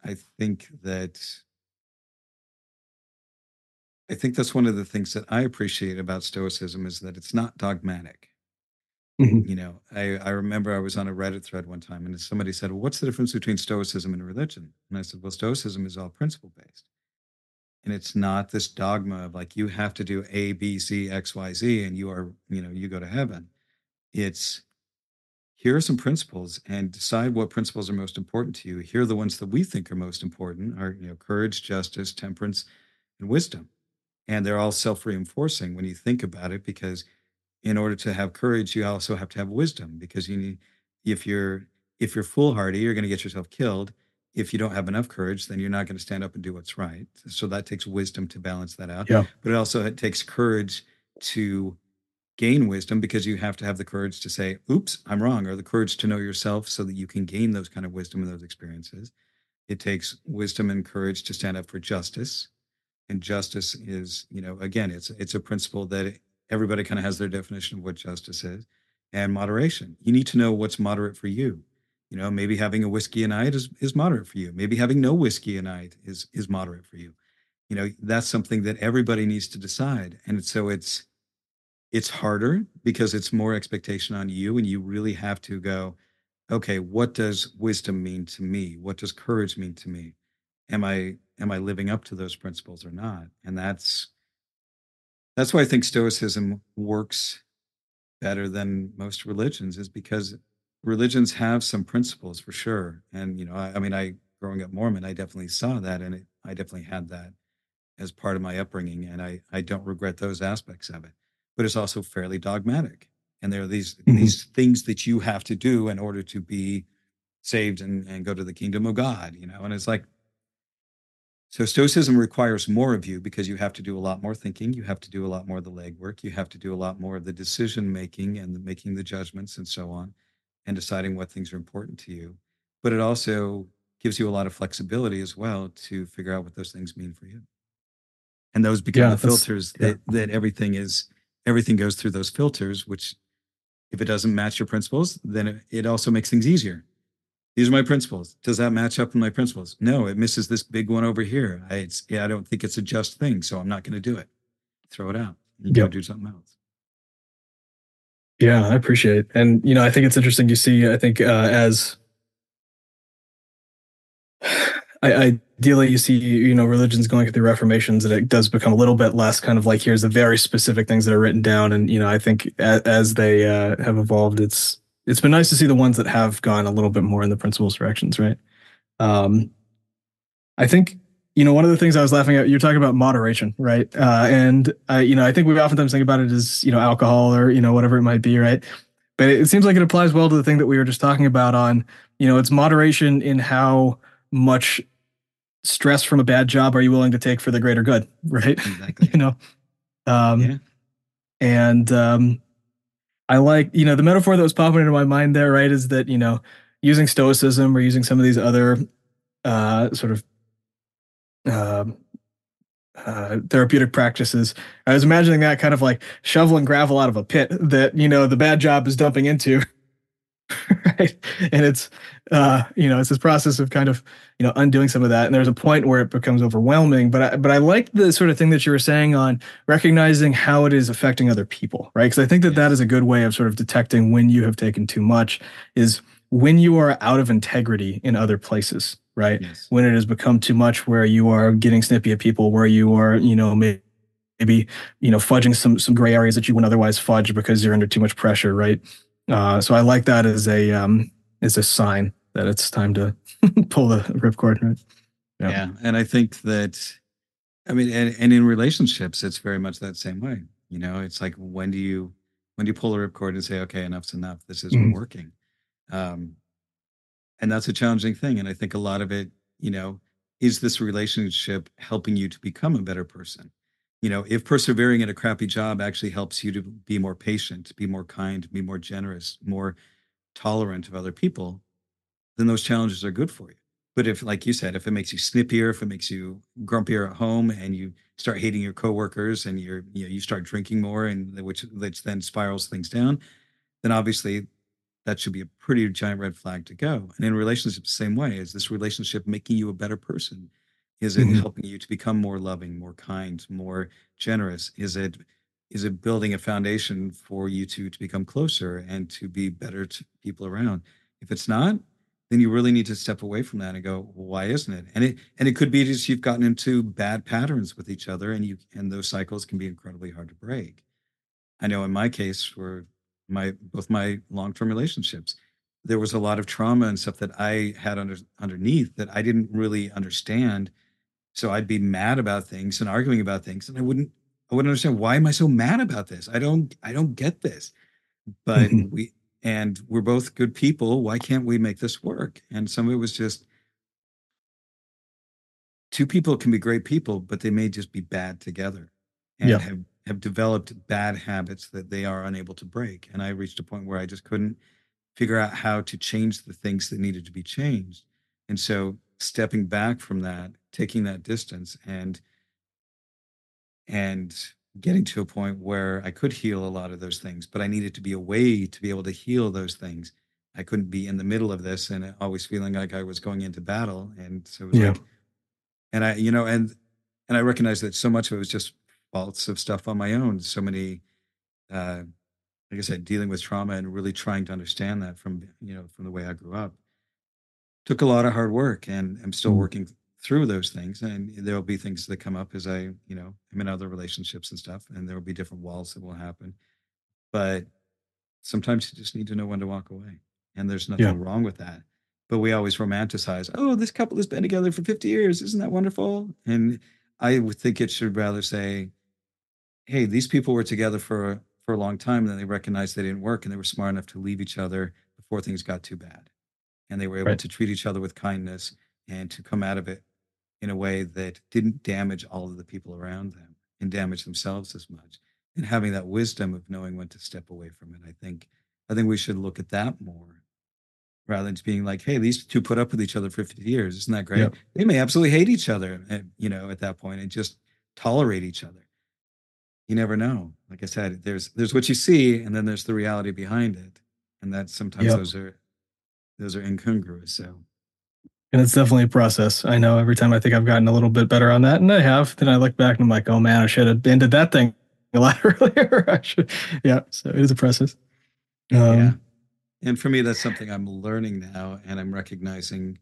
I think that's one of the things that I appreciate about Stoicism is that it's not dogmatic. Mhm. You know, I remember I was on a Reddit thread one time and somebody said, well, what's the difference between Stoicism and religion? And I said, well, Stoicism is all principle based. And it's not this dogma of like, you have to do A, B, C, X, Y, Z, and you are, you know, you go to heaven. It's here are some principles and decide what principles are most important to you. Here are the ones that we think are most important are, you know, courage, justice, temperance, and wisdom. And they're all self-reinforcing when you think about it, because in order to have courage, you also have to have wisdom because you need, if you're, if you're foolhardy, you're going to get yourself killed. If you don't have enough courage, then you're not going to stand up and do what's right. So that takes wisdom to balance that out. Yeah. But it takes courage to gain wisdom because you have to have the courage to say, oops, I'm wrong, or the courage to know yourself so that you can gain those kind of wisdom and those experiences. It takes wisdom and courage to stand up for justice. And justice is, you know, again, it's a principle that everybody kind of has their definition of what justice is. And moderation. You need to know what's moderate for you. You know, maybe having a whiskey a night is moderate for you. Maybe having no whiskey a night is moderate for you. You know, that's something that everybody needs to decide. And so it's harder because it's more expectation on you, and you really have to go, okay, what does wisdom mean to me? What does courage mean to me? Am I living up to those principles or not? And that's why I think Stoicism works better than most religions, is because religions have some principles for sure. And you know, I mean, I growing up Mormon, I definitely saw that, and I definitely had that as part of my upbringing, and I don't regret those aspects of it. But it's also fairly dogmatic, and there are Mhm. these things that you have to do in order to be saved and go to the kingdom of God. You know, and it's like, so Stoicism requires more of you because you have to do a lot more thinking, you have to do a lot more of the legwork, you have to do a lot more of the decision making and making the judgments and so on, and deciding what things are important to you. But it also gives you a lot of flexibility as well to figure out what those things mean for you. And those become Yeah. the filters Yeah. that everything goes through those filters, which if it doesn't match your principles, then it also makes things easier. These are my principles. Does that match up with my principles? No, it misses this big one over here. I don't think it's a just thing, so I'm not going to do it. Throw it out. You go Yep. do something else. Yeah, I appreciate it. And, you know, I think it's interesting you see, I think, as ideally you see, you know, religions going through reformations, and it does become a little bit less kind of like, here's the very specific things that are written down. And, you know, I think as they have evolved, it's been nice to see the ones that have gone a little bit more in the principles directions, right? Um, I think, you know, one of the things I was laughing at, you're talking about moderation, right? And you know, I think we oftentimes think about it as, you know, alcohol or, you know, whatever it might be, right? But it seems like it applies well to the thing that we were just talking about on, you know, it's moderation in how much stress from a bad job are you willing to take for the greater good, right? Exactly. You know, um, Yeah. and I like, you know, the metaphor that was popping into my mind there, right, is that, you know, using stoicism or using some of these other sort of um, therapeutic practices. I was imagining that kind of like shoveling gravel out of a pit that, you know, the bad job is dumping into, right? And it's, you know, it's this process of kind of, you know, undoing some of that. And there's a point where it becomes overwhelming. But I like the sort of thing that you were saying on recognizing how it is affecting other people, right? Because I think that that is Yes. a good way of sort of detecting when you have taken too much, is when you are out of integrity in other places, right? Yes. When it has become too much, where you are getting snippy at people, where you are, you know, maybe, you know, fudging some gray areas that you wouldn't otherwise fudge because you're under too much pressure, right? So I like that as a sign that it's time to pull the ripcord, right? Yeah. Yeah. And I think that, I mean, and in relationships, it's very much that same way. You know, it's like, when do you pull the ripcord and say, okay, enough's enough. This isn't Mhm. working. Um, and that's a challenging thing. And I think a lot of it, you know, is this relationship helping you to become a better person? You know, if persevering at a crappy job actually helps you to be more patient, be more kind, be more generous, more tolerant of other people, then those challenges are good for you. But if, like you said, if it makes you snippier, if it makes you grumpier at home, and you start hating your coworkers, and you start drinking more, and which then spirals things down, then obviously that should be a pretty giant red flag to go. And in relationships, the same way. Is this relationship making you a better person? Is it Hmm. helping you to become more loving, more kind, more generous? Is it building a foundation for you to become closer and to be better to people around? If it's not, then you really need to step away from that and go, well, why isn't it? And it could be just you've gotten into bad patterns with each other, and those cycles can be incredibly hard to break. I know in my case, for my both my long-term relationships, there was a lot of trauma and stuff that I had underneath that I didn't really understand. So I'd be mad about things and arguing about things, and I wouldn't understand, why am I so mad about this? I don't get this. But Hmm. we're both good people. Why can't we make this work? And some of it was just two people can be great people, but they may just be bad together and Yeah. have developed bad habits that they are unable to break. And I reached a point where I just couldn't figure out how to change the things that needed to be changed. And so stepping back from that, taking that distance, and getting to a point where I could heal a lot of those things, but I needed to be a way to be able to heal those things. I couldn't be in the middle of this and always feeling like I was going into battle. And so it was Yeah. like, and I, you know, and I recognized that so much of it was just faults of stuff on my own. So many, uh, like I said, dealing with trauma and really trying to understand that from the way I grew up took a lot of hard work, and I'm still Mhm. working through those things. And there'll be things that come up as I'm in other relationships and stuff, and there will be different walls that will happen. But sometimes you just need to know when to walk away, and there's Yeah. nothing wrong with that. But we always romanticize, oh, this couple has been together for 50 years. Isn't that wonderful? And I would think it should rather say, hey, these people were together for a long time, and then they recognized they didn't work, and they were smart enough to leave each other before things got too bad, and they were able Right. to treat each other with kindness and to come out of it in a way that didn't damage all of the people around them and damage themselves as much. And having that wisdom of knowing when to step away from it, I think we should look at that more rather than just being like, hey, these two put up with each other for 50 years. Isn't that Yeah. great? They may absolutely hate each other, at that point, and just tolerate each other. You never know. Like I said, there's what you see, and then there's the reality behind it, and that sometimes Yeah. those are incongruous. So And it's definitely a process. I know every time I think I've gotten a little bit better on that, and I have, then I look back and I'm like, oh man, I should have ended that thing a lot earlier. I should, yeah. So it is a process. yeah. Um, And for me, that's something I'm learning now, and I'm recognizing.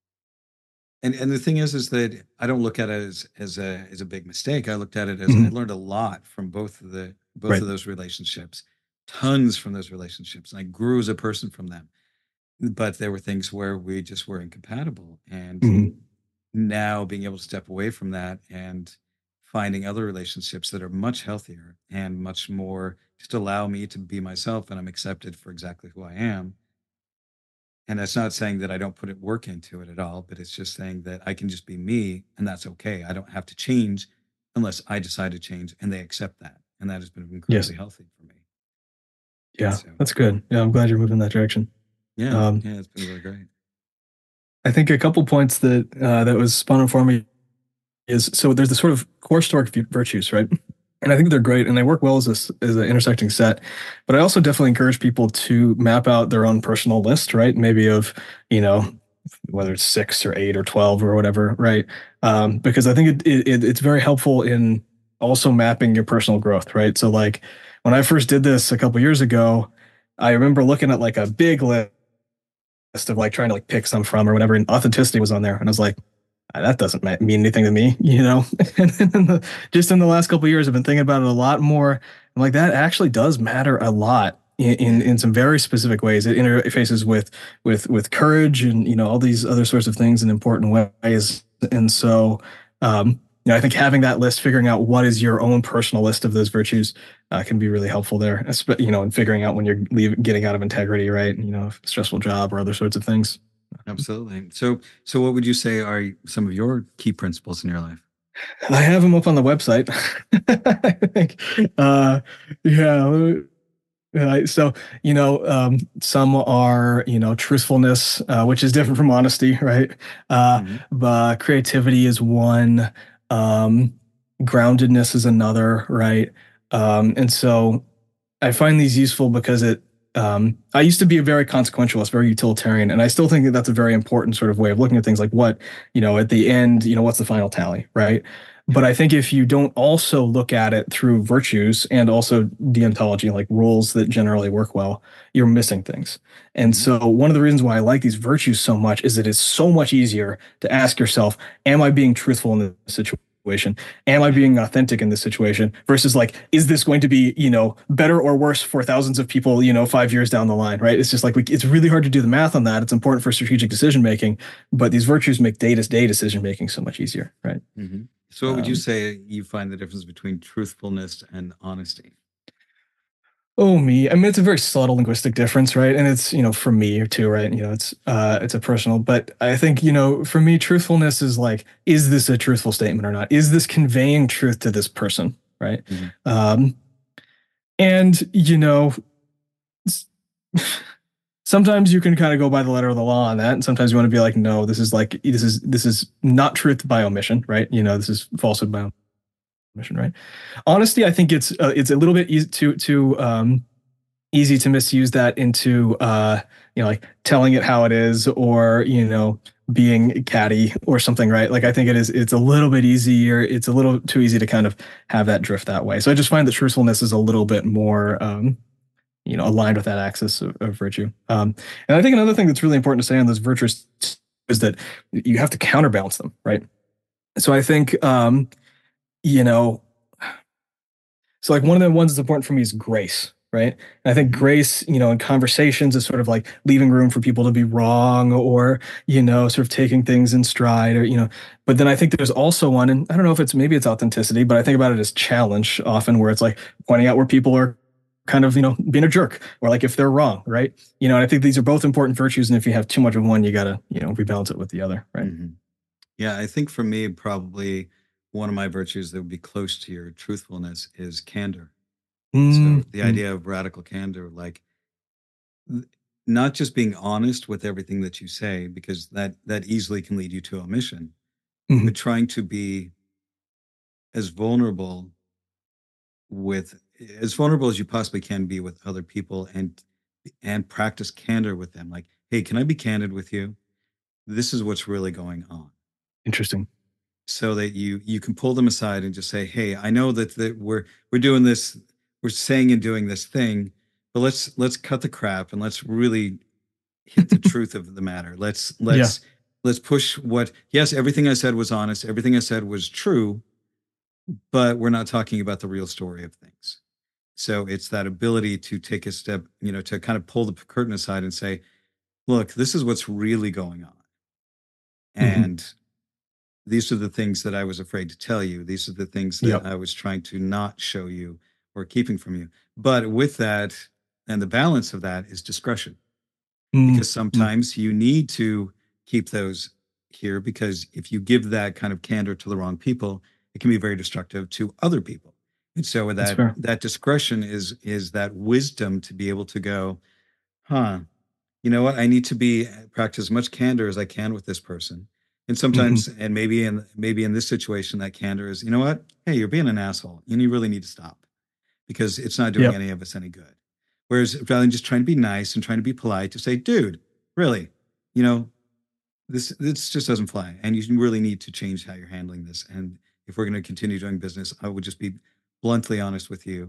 And the thing is that I don't look at it as a big mistake. I looked at it as I mhm. learned a lot from both Right. of those relationships, tons from those relationships, and I grew as a person from them. But there were things where we just were incompatible, and Mhm. now being able to step away from that and finding other relationships that are much healthier and much more just allow me to be myself, and I'm accepted for exactly who I am. And that's not saying that I don't put it work into it at all, but it's just saying that I can just be me, and that's okay. I don't have to change unless I decide to change, and they accept that. And that has been Yes. incredibly healthy for me. Yeah. So That's good. Yeah. I'm glad you're moving in that direction. yeah, Um, yeah, it's been really great. I think a couple points that was spun on for me is so there's the sort of core Stoic virtues, right? And I think they're great and they work well as an intersecting set. But I also definitely encourage people to map out their own personal list, right? Maybe of, you know, whether it's 6 or 8 or 12 or whatever, right? Because I think it's very helpful in also mapping your personal growth, right? So like when I first did this a couple years ago, I remember looking at like a big list of like trying to like pick some from or whatever, and authenticity was on there, and I was like, that doesn't mean anything to me, you know. And then just in the last couple of years, I've been thinking about it a lot more. I'm like, that actually does matter a lot Yeah, in some very specific ways. It interfaces with courage and all these other sorts of things in important ways. And so, I think having that list, figuring out what is your own personal list of those virtues, can be really helpful there. And figuring out when you're getting out of integrity, right? Stressful job or other sorts of things. absolutely. So what would you say are some of your key principles in your life? I have them up on the website. I think, yeah. So, some are, truthfulness, which is different from honesty, right? Hmm. But creativity is one. Um, Groundedness is another, right? And so I find these useful because I used to be a very consequentialist, very utilitarian, and I still think that that's a very important sort of way of looking at things, like what, at the end, what's the final tally, right? But I think if you don't also look at it through virtues and also deontology, like rules that generally work well, you're missing things. And Mhm. so one of the reasons why I like these virtues so much is that it's so much easier to ask yourself, am I being truthful in this situation? Am I being authentic in this situation? Versus like, is this going to be, better or worse for thousands of people, 5 years down the line, right? It's just like, it's really hard to do the math on that. It's important for strategic decision making, but these virtues make day-to-day decision making so much easier, right? Mhm. So what would you Um, say you find the difference between truthfulness and honesty? Oh, me. I mean, it's a very subtle linguistic difference, right? And it's, for me too, right? It's a personal, but I think, for me, truthfulness is like, is this a truthful statement or not? Is this conveying truth to this person, right? Mhm. Um, and, s- sometimes you can kind of go by the letter of the law on that, and sometimes you want to be like, no, this is not truth by omission, right? This is falsehood by omission, right? Honesty, I think it's a little bit easy to easy to misuse that into like telling it how it is, or being catty or something, right? Like I think it's a little bit easier, it's a little too easy to kind of have that drift that way. So I just find that truthfulness is a little bit more aligned with that axis of virtue. And I think another thing that's really important to say on those virtues is that you have to counterbalance them, right? So I think you know so like one of the ones that's important for me is grace, right? And I think Mhm. grace, in conversations is sort of like leaving room for people to be wrong, or, sort of taking things in stride, or, but then I think there's also one, and I don't know if maybe it's authenticity, but I think about it as challenge often, where it's like pointing out where people are kind of, being a jerk, or like if they're wrong, right? And I think these are both important virtues. And if you have too much of one, you got to, rebalance it with the other, right? Mhm. Yeah, I think for me, probably one of my virtues that would be close to your truthfulness is candor. So the Mm-hmm. idea of radical candor, like th- not just being honest with everything that you say, because that easily can lead you to omission, Mm-hmm. but trying to be as vulnerable with as vulnerable as you possibly can be with other people, and practice candor with them. Like, hey, can I be candid with you? This is what's really going on. Interesting. So that you can pull them aside and just say, hey, I know that we're doing this, we're saying and doing this thing, but let's cut the crap and let's really hit the truth of the matter. let's Yeah. let's let's push what, yes, everything I said was honest, everything I said was true, but we're not talking about the real story of things. So it's that ability to take a step, to kind of pull the curtain aside and say, look, this is what's really going on, Mm-hmm. and these are the things that I was afraid to tell you. These are the things that Yep. I was trying to not show you or keeping from you. But with that, and the balance of that is discretion, because Mm-hmm. sometimes you need to keep those here, because if you give that kind of candor to the wrong people, it can be very destructive to other people. And so That's that fair. that discretion is that wisdom to be able to go, huh, you know what? I need to be practice as much candor as I can with this person. And Mm-hmm. sometimes, and maybe in this situation, that candor is, you know what? Hey, you're being an asshole, and you really need to stop, because it's not doing Yep. any of us any good. Whereas rather than just trying to be nice and trying to be polite, to say, dude, really, you know, this just doesn't fly, and you really need to change how you're handling this. And if we're going to continue doing business, I would just be bluntly honest with you.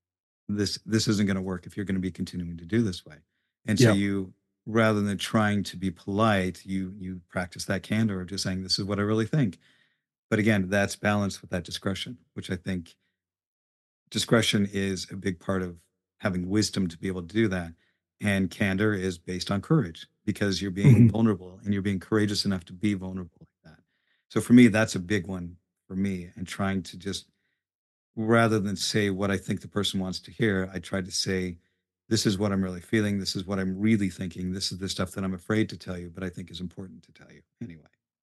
This isn't going to work if you're going to be continuing to do this way. And so Yep. you, rather than trying to be polite, you practice that candor of just saying, this is what I really think. But again, that's balanced with that discretion, which I think discretion is a big part of having wisdom to be able to do that. And candor is based on courage, because you're being Mm-hmm. vulnerable and you're being courageous enough to be vulnerable like that. So for me, that's a big one for me. And trying to just, rather than say what I think the person wants to hear, I try to say, this is what I'm really feeling. This is what I'm really thinking. This is the stuff that I'm afraid to tell you, but I think is important to tell you anyway.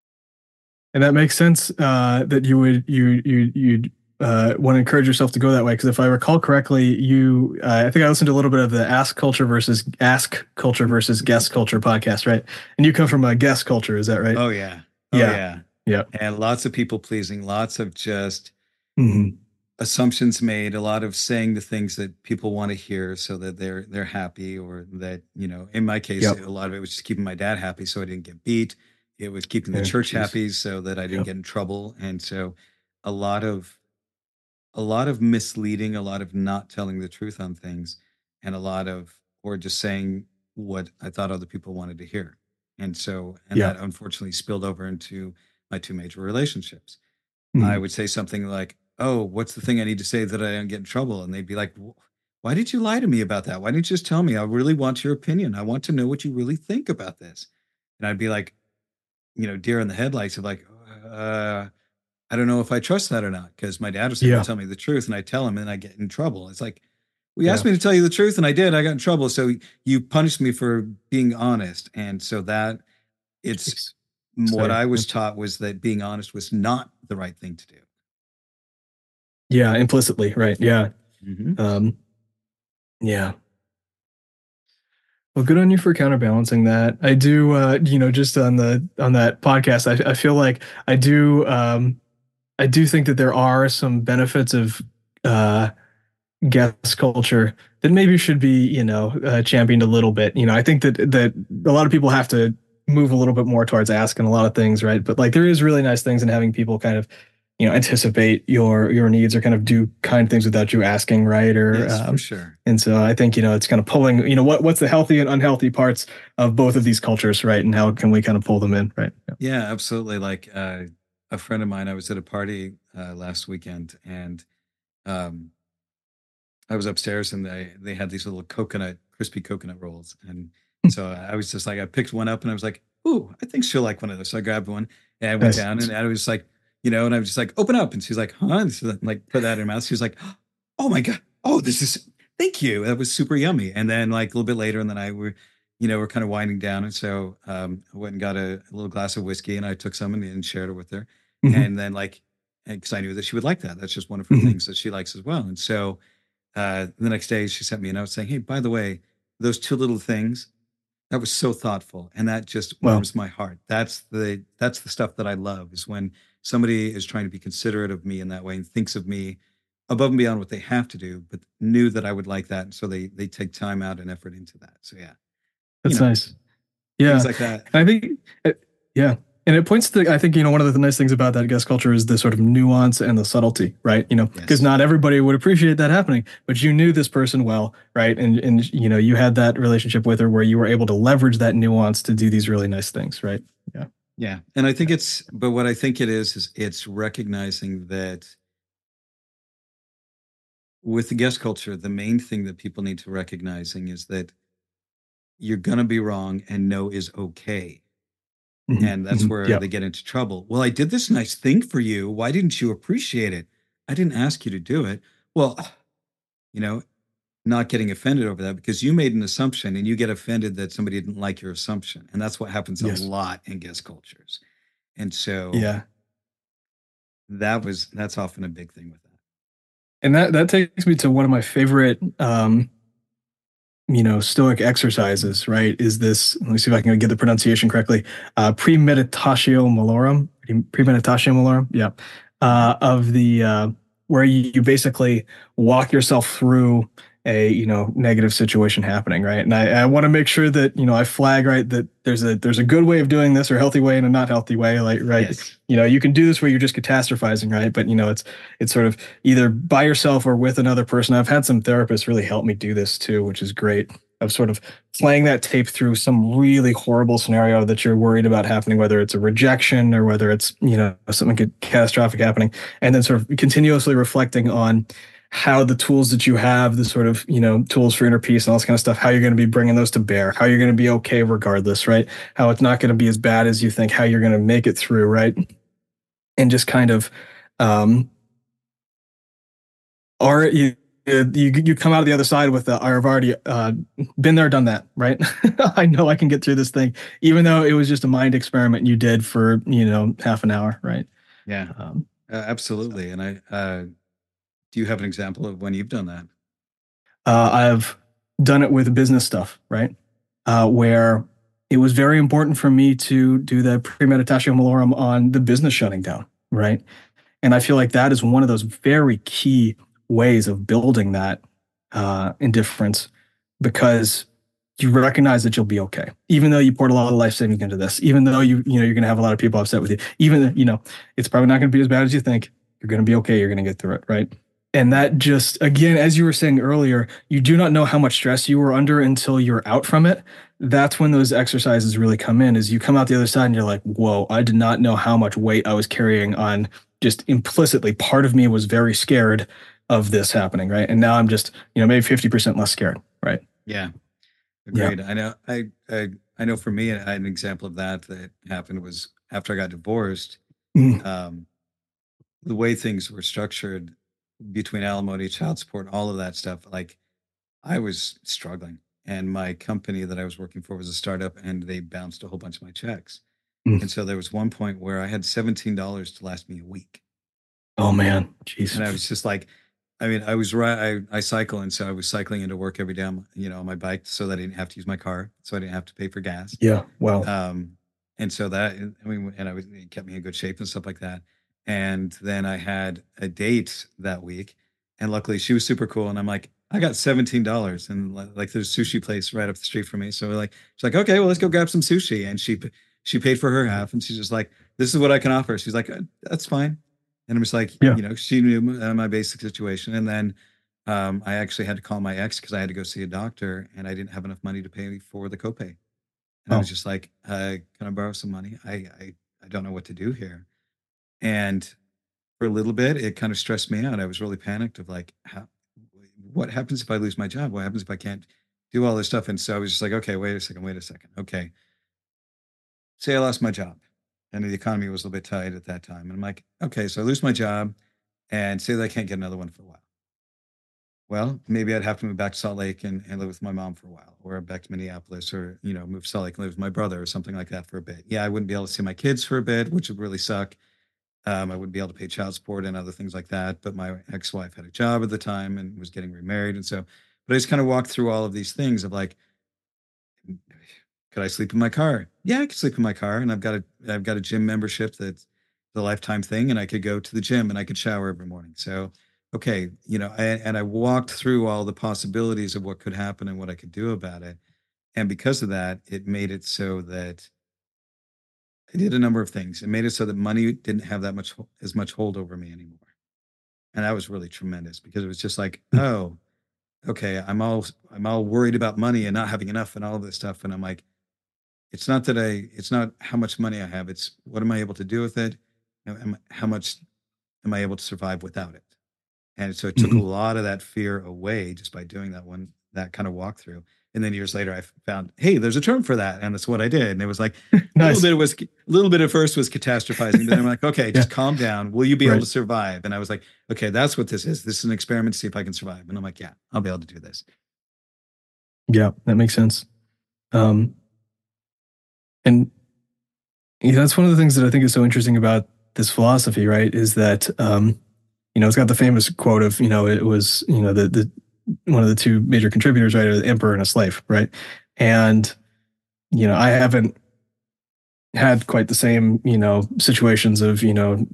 And that makes sense, that you'd want to encourage yourself to go that way. Because if I recall correctly, I think I listened to a little bit of the Ask Culture versus Guest Culture podcast, right? And you come from a guest culture, is that right? Oh, yeah. Oh, Yeah. yeah. Yeah. And lots of people pleasing, lots of just Hmm. assumptions made, a lot of saying the things that people want to hear so that they're happy, or that, in my case, Yep. a lot of it was just keeping my dad happy so I didn't get beat. It was keeping the Yeah. church Jeez. happy so that I didn't Yep. get in trouble. And so a lot of misleading, a lot of not telling the truth on things, and a lot of, or just saying what I thought other people wanted to hear. And Yeah. that unfortunately spilled over into my two major relationships. I Mhm. would say something like, "Oh, what's the thing I need to say that I don't get in trouble?" And they'd be like, "Why did you lie to me about that? Why didn't you just tell me? I really want your opinion. I want to know what you really think about this." And I'd be like, deer in the headlights of like, I don't know if I trust that or not, because my dad would say, "Well, Yeah. tell me the truth," and I tell him, and I get in trouble. It's like, well, you asked Yeah. me to tell you the truth, and I did. I got in trouble, so you punished me for being honest, and so that it's Jeez. So what yeah. I Yeah. was taught was that being honest was not the right thing to do. Yeah, implicitly, right? Yeah. Hmm. Um, yeah. Well, good on you for counterbalancing that. I do, just on that podcast, I feel like I do think that there are some benefits of uh, guest culture that maybe should be, championed a little bit. I think that a lot of people have to move a little bit more towards asking a lot of things, right? But like there is really nice things in having people kind of, anticipate your needs or kind of do kind things without you asking, right? Or Yes, for sure. and so I think, it's kind of pulling, what's the healthy and unhealthy parts of both of these cultures, right? And how can we kind of pull them in, right? Yeah. Yeah, absolutely. Like a friend of mine, I was at a party last weekend, and um, I was upstairs, and they had these little crispy coconut rolls, and so I was just like, I picked one up, and I was like, "Ooh, I think she'll like one of those." So I grabbed one, and I went Nice. down, and I was like, and I was just like, "Open up," and she's like, "Huh?" And she like put that in her mouth. She was like, "Oh my god, oh, this is, thank you, that was super yummy." And then like a little bit later in the night, we're kind of winding down, and so I went and got a little glass of whiskey, and I took some and shared it with her, Hmm. and then like, because I knew that she would like that. That's just one of her Hmm. things that she likes as well, and so. The next day, she sent me a note saying, "Hey, by the way, those two little things, that was so thoughtful, and that just Well, warms my heart. That's the stuff that I love, is when somebody is trying to be considerate of me in that way and thinks of me above and beyond what they have to do, but knew that I would like that, and so they take time out and effort into that. So yeah, you that's know, nice. things Yeah. like that. And I think, yeah. And it points to, I think, one of the nice things about that guest culture is the sort of nuance and the subtlety, right? Because Yes. not everybody would appreciate that happening, but you knew this person well, right? And you had that relationship with her where you were able to leverage that nuance to do these really nice things, right? Yeah. Yeah, and I think Yeah. but what I think it is it's recognizing that with the guest culture, the main thing that people need to recognizing is that you're going to be wrong, and no is okay. Hmm. And that's Hmm. where Yep. they get into trouble. Well, I did this nice thing for you. Why didn't you appreciate it? I didn't ask you to do it. Well, you know, not getting offended over that, because you made an assumption and you get offended that somebody didn't like your assumption. And that's what happens a Yes. lot in guest cultures. And so Yeah. that's often a big thing with that. And that takes me to one of my favorite Stoic exercises, right? Is this, let me see if I can get the pronunciation correctly. Premeditatio malorum, premeditatio malorum. Yeah. Mhm. Of the, where you basically walk yourself through a, negative situation happening, right? And I want to make sure that, I flag, right, that there's a good way of doing this or a healthy way and a not healthy way, like, right? Yes. You can do this where you're just catastrophizing, right? But, it's sort of either by yourself or with another person. I've had some therapists really help me do this too, which is great. Of sort of playing that tape through some really horrible scenario that you're worried about happening, whether it's a rejection or whether it's, something catastrophic happening, and then sort of continuously reflecting on how the tools that you have, the sort of, tools for inner peace and all this kind of stuff, how you're going to be bringing those to bear, how you're going to be okay regardless, right? How it's not going to be as bad as you think, how you're going to make it through, right? And just kind of, um, or you come out of the other side with the I've already been there, done that, right? I know I can get through this thing, even though it was just a mind experiment you did for half an hour, right? Yeah, Um, so absolutely. And do you have an example of when you've done that? I've done it with business stuff, right? Where it was very important for me to do the premeditatio malorum on the business shutting down, right? And I feel like that is one of those very key ways of building that indifference, because you recognize that you'll be okay, even though you poured a lot of life savings into this, even though you're going to have a lot of people upset with you, even it's probably not going to be as bad as you think. You're going to be okay. You're going to get through it, right? And that just, again, as you were saying earlier, you do not know how much stress you were under until you're out from it. That's when those exercises really come in, is you come out the other side and you're like, whoa, I did not know how much weight I was carrying on just implicitly. Part of me was very scared of this happening, right? And now I'm just, maybe 50% less scared, right? Yeah. Yeah. Agreed. I know. I know. For me, an example of that happened was after I got divorced. Mm. Um, the way things were structured between alimony, child support, all of that stuff, like I was struggling, and my company that I was working for was a startup, and they bounced a whole bunch of my checks. Mm. And so there was one point where I had $17 to last me a week, Oh man, jeez. and I was just like, I mean, I was right. I cycle, and so I was cycling into work every day on my bike, so that I didn't have to use my car, so I didn't have to pay for gas. Yeah. Wow. Um, and so that, I mean, and it kept me in good shape and stuff like that. And then I had a date that week, and luckily she was super cool. And I'm like, I got $17, and like there's a sushi place right up the street from me. So like, she's like, okay, well, let's go grab some sushi. And she paid for her half, and she's just like, this is what I can offer. She's like, that's fine. And I'm just like, Yeah. she knew my basic situation. And then I actually had to call my ex because I had to go see a doctor, and I didn't have enough money to pay for the copay. And I was Oh. just like, can I borrow some money? I don't know what to do here. And for a little bit, it kind of stressed me out. I was really panicked of like, what happens if I lose my job? What happens if I can't do all this stuff? And so I was just like, okay, wait a second, wait a second. Okay. Say I lost my job and the economy was a little bit tight at that time. And I'm like, okay, so I lose my job and say that I can't get another one for a while. Well, maybe I'd have to move back to Salt Lake and live with my mom for a while, or back to Minneapolis, or move to Salt Lake and live with my brother, or something like that for a bit. Yeah, I wouldn't be able to see my kids for a bit, which would really suck. I wouldn't be able to pay child support and other things like that. But my ex-wife had a job at the time and was getting remarried, and so, but I just kind of walked through all of these things of like, could I sleep in my car? Yeah, I could sleep in my car, and I've got a gym membership that's the lifetime thing, and I could go to the gym and I could shower every morning. So, okay, and I walked through all the possibilities of what could happen and what I could do about it. And because of that, it made it so that I did a number of things. It made it so that money didn't have that much as much hold over me anymore. And that was really tremendous because it was just like, oh, okay, I'm all worried about money and not having enough and all of this stuff. And I'm like, it's not how much money I have. It's what am I able to do with it? How much am I able to survive without it? And so it took a Mhm. lot of that fear away just by doing that kind of walkthrough. And then years later, I found, hey, there's a term for that, and that's what I did. And it was like Nice. a little bit at first was catastrophizing, but then I'm like, okay, Yeah. just calm down. Will you be able Right. to survive? And I was like, okay, that's what this is. This is an experiment to see if I can survive. And I'm like, yeah, I'll be able to do this. Yeah, that makes sense. Um, and that's one of the things that I think is so interesting about this philosophy, right? Is that it's got the famous quote of, it was, the one of the two major contributors, right? The emperor and a slave, right? And I haven't had quite the same, situations of,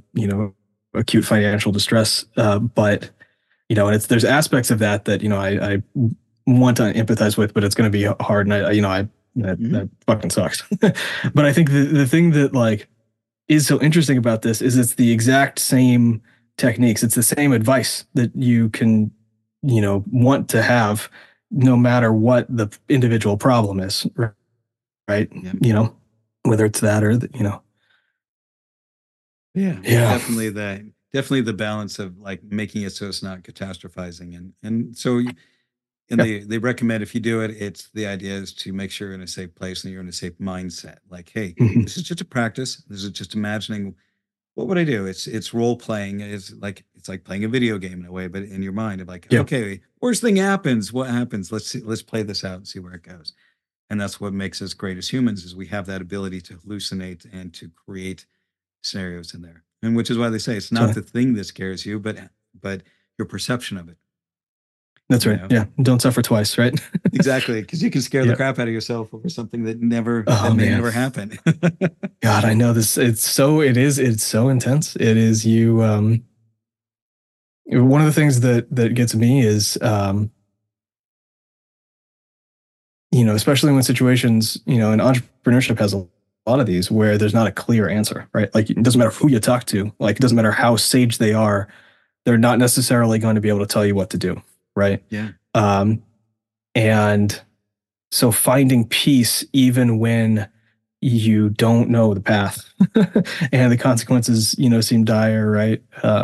acute financial distress, but and there's aspects of that I want to empathize with, but it's going to be hard, and Mhm. that fucking sucks. But I think the thing that like is so interesting about this is it's the exact same techniques. It's the same advice that you can, want to have no matter what the individual problem is, right? Yeah. Whether it's that or, Yeah. yeah, Definitely the balance of like making it so it's not catastrophizing. And so and yeah, they recommend if you do it, it's the idea is to make sure you're in a safe place and you're in a safe mindset. Like, hey, mhm, this is just a practice. This is just imagining what would I do? It's role playing. It's like playing a video game in a way, but in your mind of like, yeah, okay, worst thing happens. What happens? Let's play this out and see where it goes. And that's what makes us great as humans is we have that ability to hallucinate and to create scenarios in there. And which is why they say it's not so the thing that scares you, but your perception of it. That's you right. know? Yeah. Don't suffer twice, right? Exactly, because you can scare the Yeah. crap out of yourself over something that Oh may man. never happen. God, I know this. It's so intense. It is you. One of the things that gets me is, especially when situations, and entrepreneurship has a lot of these where there's not a clear answer, right? Like it doesn't matter who you talk to, like it doesn't matter how sage they are, they're not necessarily going to be able to tell you what to do, right? Yeah. Um, and so finding peace even when you don't know the path and the consequences, seem dire, right?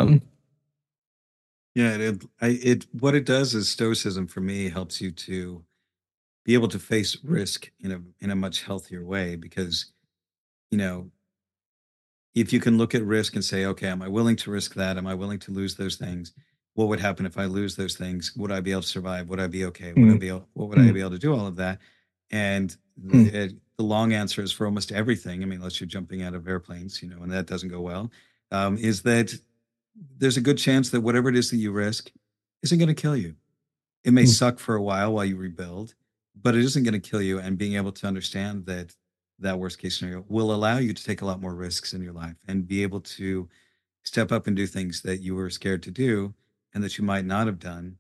Yeah, what it does is stoicism for me helps you to be able to face risk in a much healthier way because, you know, if you can look at risk and say, okay, am I willing to risk that? Am I willing to lose those things? What would happen if I lose those things? Would I be able to survive? Would I be okay? Mm, What would I mm, be able to do all of that? And mm, the long answer is for almost everything. I mean, unless you're jumping out of airplanes, and that doesn't go well, is that there's a good chance that whatever it is that you risk isn't going to kill you. It may mm. suck for a while you rebuild, but it isn't going to kill you. And being able to understand that worst case scenario will allow you to take a lot more risks in your life and be able to step up and do things that you were scared to do and that you might not have done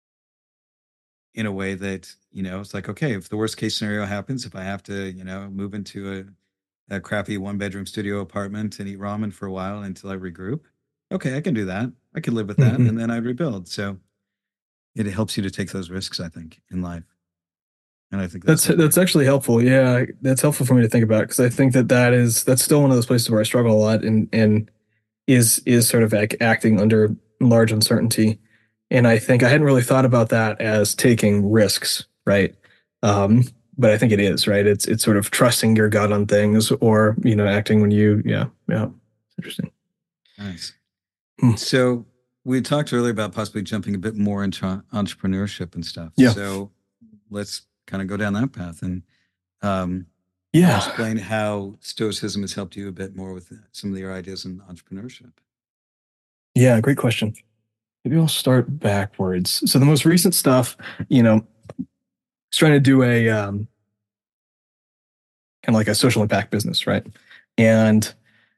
in a way that, it's like, okay, if the worst case scenario happens, if I have to, move into a crappy 1 bedroom studio apartment and eat ramen for a while until I regroup, okay, I can do that. I can live with that. Mhm. And then I'd rebuild. So it helps you to take those risks, I think, in life. And I think that's definitely That's actually helpful. Yeah, that's helpful for me to think about because I think that's still one of those places where I struggle a lot and is sort of like acting under large uncertainty. And I think I hadn't really thought about that as taking risks, right? Um, but I think it is, right? It's sort of trusting your gut on things or, acting when yeah. It's interesting. nice. Hmm. So we talked earlier about possibly jumping a bit more into entrepreneurship and stuff. Yeah. So let's kind of go down that path and um, Yeah. explain how Stoicism has helped you a bit more with some of your ideas in entrepreneurship. Yeah, great question. Maybe I'll start backwards. So the most recent stuff, I was trying to do a kind of like a social impact business, right? And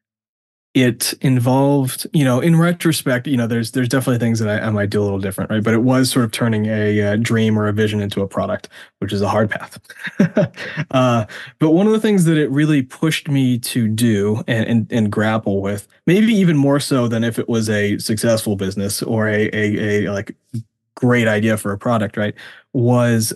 it involved, in retrospect, there's definitely things that I might do a little different, right? But it was sort of turning a, dream or a vision into a product, which is a hard path. But one of the things that it really pushed me to do and grapple with, maybe even more so than if it was a successful business or a like great idea for a product, right? Was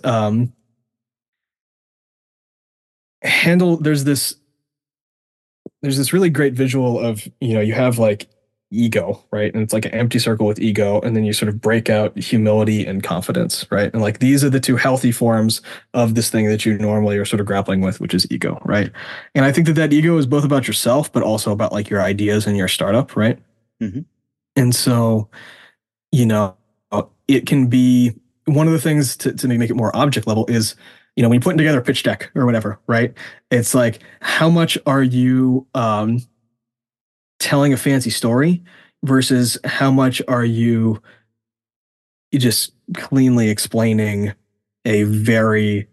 handle. There's this really great visual of, you have like ego, right? And it's like an empty circle with ego, and then you sort of break out humility and confidence, right? And like these are the two healthy forms of this thing that you normally are sort of grappling with, which is ego, right? And I think that ego is both about yourself, but also about like your ideas and your startup, right? Mm-hmm. And so, you know, it can be one of the things to make it more object level is, when you're putting together a pitch deck or whatever, right? It's like, how much are you telling a fancy story versus how much are you just cleanly explaining a very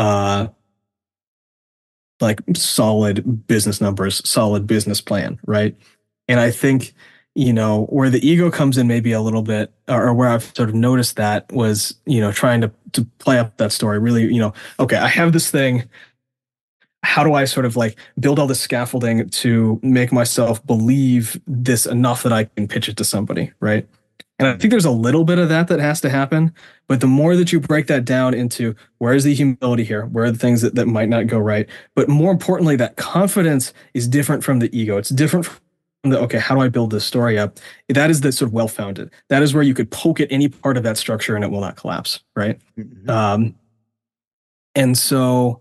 like solid business numbers, solid business plan, right? And I think, where the ego comes in maybe a little bit, or where I've sort of noticed that was, trying to play up that story really, okay, I have this thing. How do I sort of like build all this scaffolding to make myself believe this enough that I can pitch it to somebody, right? And I think there's a little bit of that has to happen. But the more that you break that down into where is the humility here? Where are the things that might not go right? But more importantly, that confidence is different from the ego. It's different from the, okay, how do I build this story up? That is the sort of well-founded. That is where you could poke at any part of that structure and it will not collapse, right? Mm-hmm. Um, and so,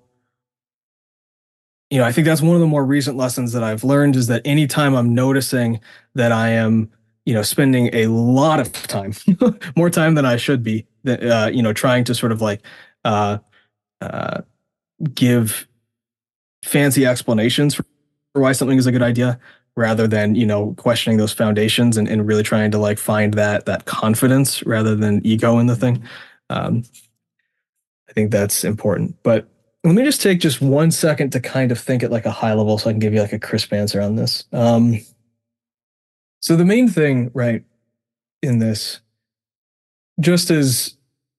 I think that's one of the more recent lessons that I've learned is that anytime I'm noticing that I am, spending a lot of time, more time than I should be, that, trying to sort of like uh, uh, give fancy explanations for why something is a good idea rather than, questioning those foundations and really trying to like find that confidence rather than ego in the thing. Um, I think that's important. But let me just take just 1 second to kind of think at like a high level so I can give you like a crisp answer on this. So the main thing, right, in this, just as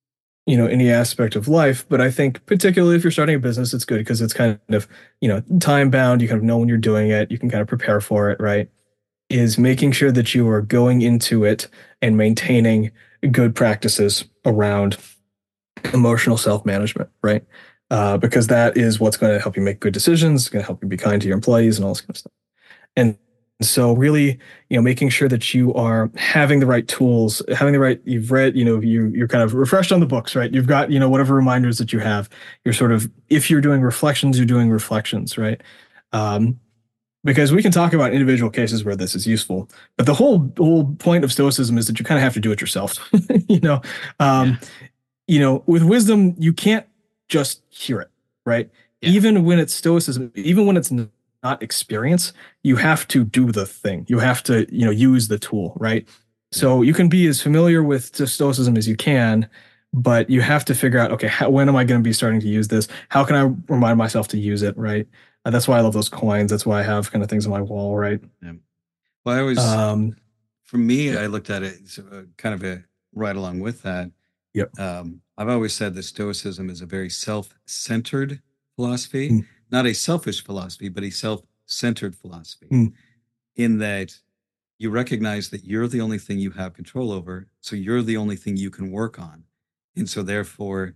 any aspect of life, but I think particularly if you're starting a business, it's good because it's kind of time bound. You kind of know when you're doing it. You can kind of prepare for it, right? Is making sure that you are going into it and maintaining good practices around emotional self-management, right? Because that is what's going to help you make good decisions, going to help you be kind to your employees and all this kind of stuff. And so really, making sure that you are having the right tools, having the right, you've read, you're kind of refreshed on the books, right? You've got, whatever reminders that you have. You're sort of, if you're doing reflections, you're doing reflections, right? Because we can talk about individual cases where this is useful, but the whole point of Stoicism is that you kind of have to do it yourself. you know, um, with wisdom, you can't just hear it, right? Yeah. Even when it's Stoicism, even when it's not experience, you have to do the thing. You have to, use the tool, right? So you can be as familiar with Stoicism as you can, but you have to figure out, okay, when am I going to be starting to use this? How can I remind myself to use it, right? That's why I love those coins. That's why I have kind of things on my wall, right? Yeah. Well, I always, for me, I looked at it kind of right along with that. Yep. I've always said that Stoicism is a very self-centered philosophy, not a selfish philosophy, but a self-centered philosophy, in that you recognize that you're the only thing you have control over, so you're the only thing you can work on. And so therefore,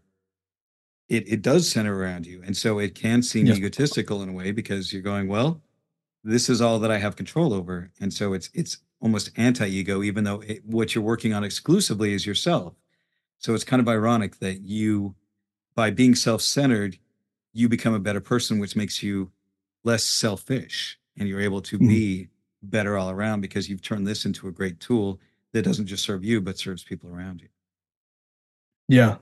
it does center around you. And so it can seem egotistical in a way because you're going, well, this is all that I have control over. And so it's almost anti-ego, even though what you're working on exclusively is yourself. So it's kind of ironic that by being self-centered, you become a better person, which makes you less selfish, and you're able to be better all around because you've turned this into a great tool that doesn't just serve you, but serves people around you. Yeah.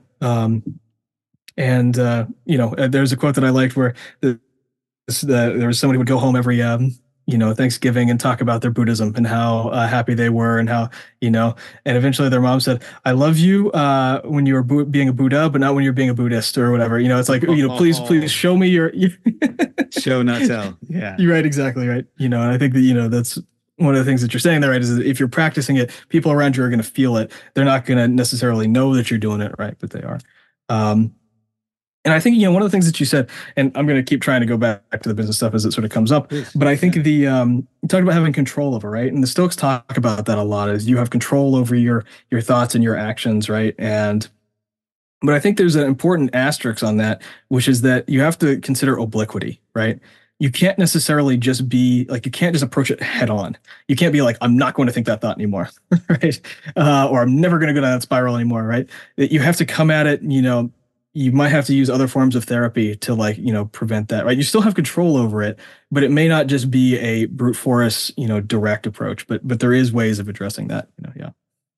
There's a quote that I liked where there was somebody who would go home every Thanksgiving and talk about their Buddhism and how happy they were and how, and eventually their mom said, I love you when you were being a Buddha, but not when you're being a Buddhist or whatever. It's like, please show me your show, not tell. Yeah. You're right. Exactly right. And I think that, that's one of the things that you're saying there, right, is that if you're practicing it, people around you are going to feel it. They're not going to necessarily know that you're doing it right, but they are. And I think, one of the things that you said, and I'm going to keep trying to go back to the business stuff as it sort of comes up, but I think you talked about having control over, right? And the Stoics talk about that a lot, is you have control over your thoughts and your actions, right? But I think there's an important asterisk on that, which is that you have to consider obliquity, right? You can't necessarily just be like, you can't just approach it head on. You can't be like, I'm not going to think that thought anymore, right? Or I'm never going to go down that spiral anymore, right? You have to come at it, you might have to use other forms of therapy to prevent that, right? You still have control over it, but it may not just be a brute force, direct approach, but there is ways of addressing that, yeah.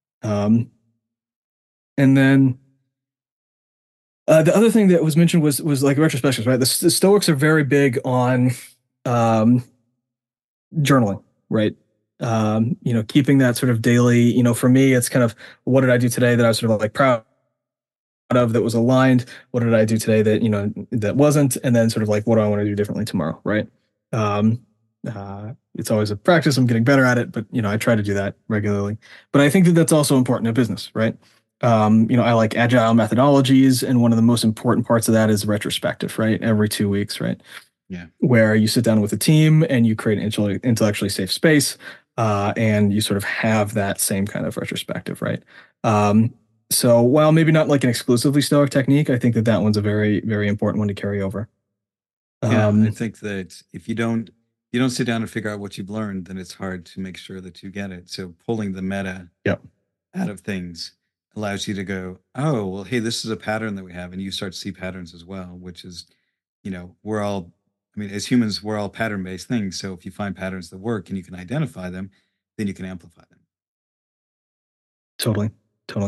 And then the other thing that was mentioned was like retrospectives, right? The Stoics are very big on journaling, right? Keeping that sort of daily, for me, it's kind of, what did I do today that I was sort of like proud of, that was aligned? What did I do today that, that wasn't? And then sort of like, what do I want to do differently tomorrow, right? It's always a practice. I'm getting better at it, but, I try to do that regularly. But I think that that's also important in business, right? I like agile methodologies, and one of the most important parts of that is retrospective, right? Every 2 weeks, right? Yeah. Where you sit down with a team and you create an intellectually safe space, and you sort of have that same kind of retrospective, right? So while maybe not like an exclusively Stoic technique, I think that one's a very, very important one to carry over. I think that if you don't sit down and figure out what you've learned, then it's hard to make sure that you get it. So pulling the meta out of things allows you to go, oh, well, hey, this is a pattern that we have. And you start to see patterns as well, which is, as humans, we're all pattern-based things. So if you find patterns that work and you can identify them, then you can amplify them. Totally.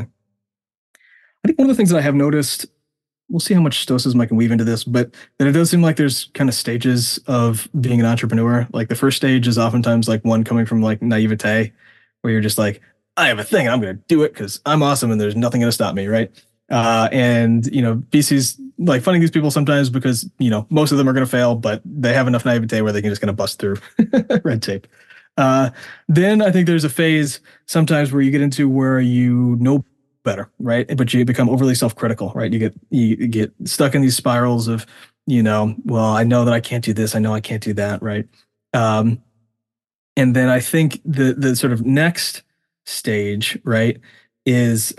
I think one of the things that I have noticed, we'll see how much Stoicism I can weave into this, but that it does seem like there's kind of stages of being an entrepreneur. Like the first stage is oftentimes like one coming from like naivete, where you're just like, I have a thing, I'm going to do it because I'm awesome and there's nothing going to stop me, right? And VCs like funding these people sometimes because most of them are going to fail, but they have enough naivete where they can just kind of bust through red tape. Uh, then I think there's a phase sometimes where you get into where you know better, right? But you become overly self-critical, right? You get stuck in these spirals of, well, I know that I can't do this, I know I can't do that, right? Um, and then I think the sort of next stage, right, is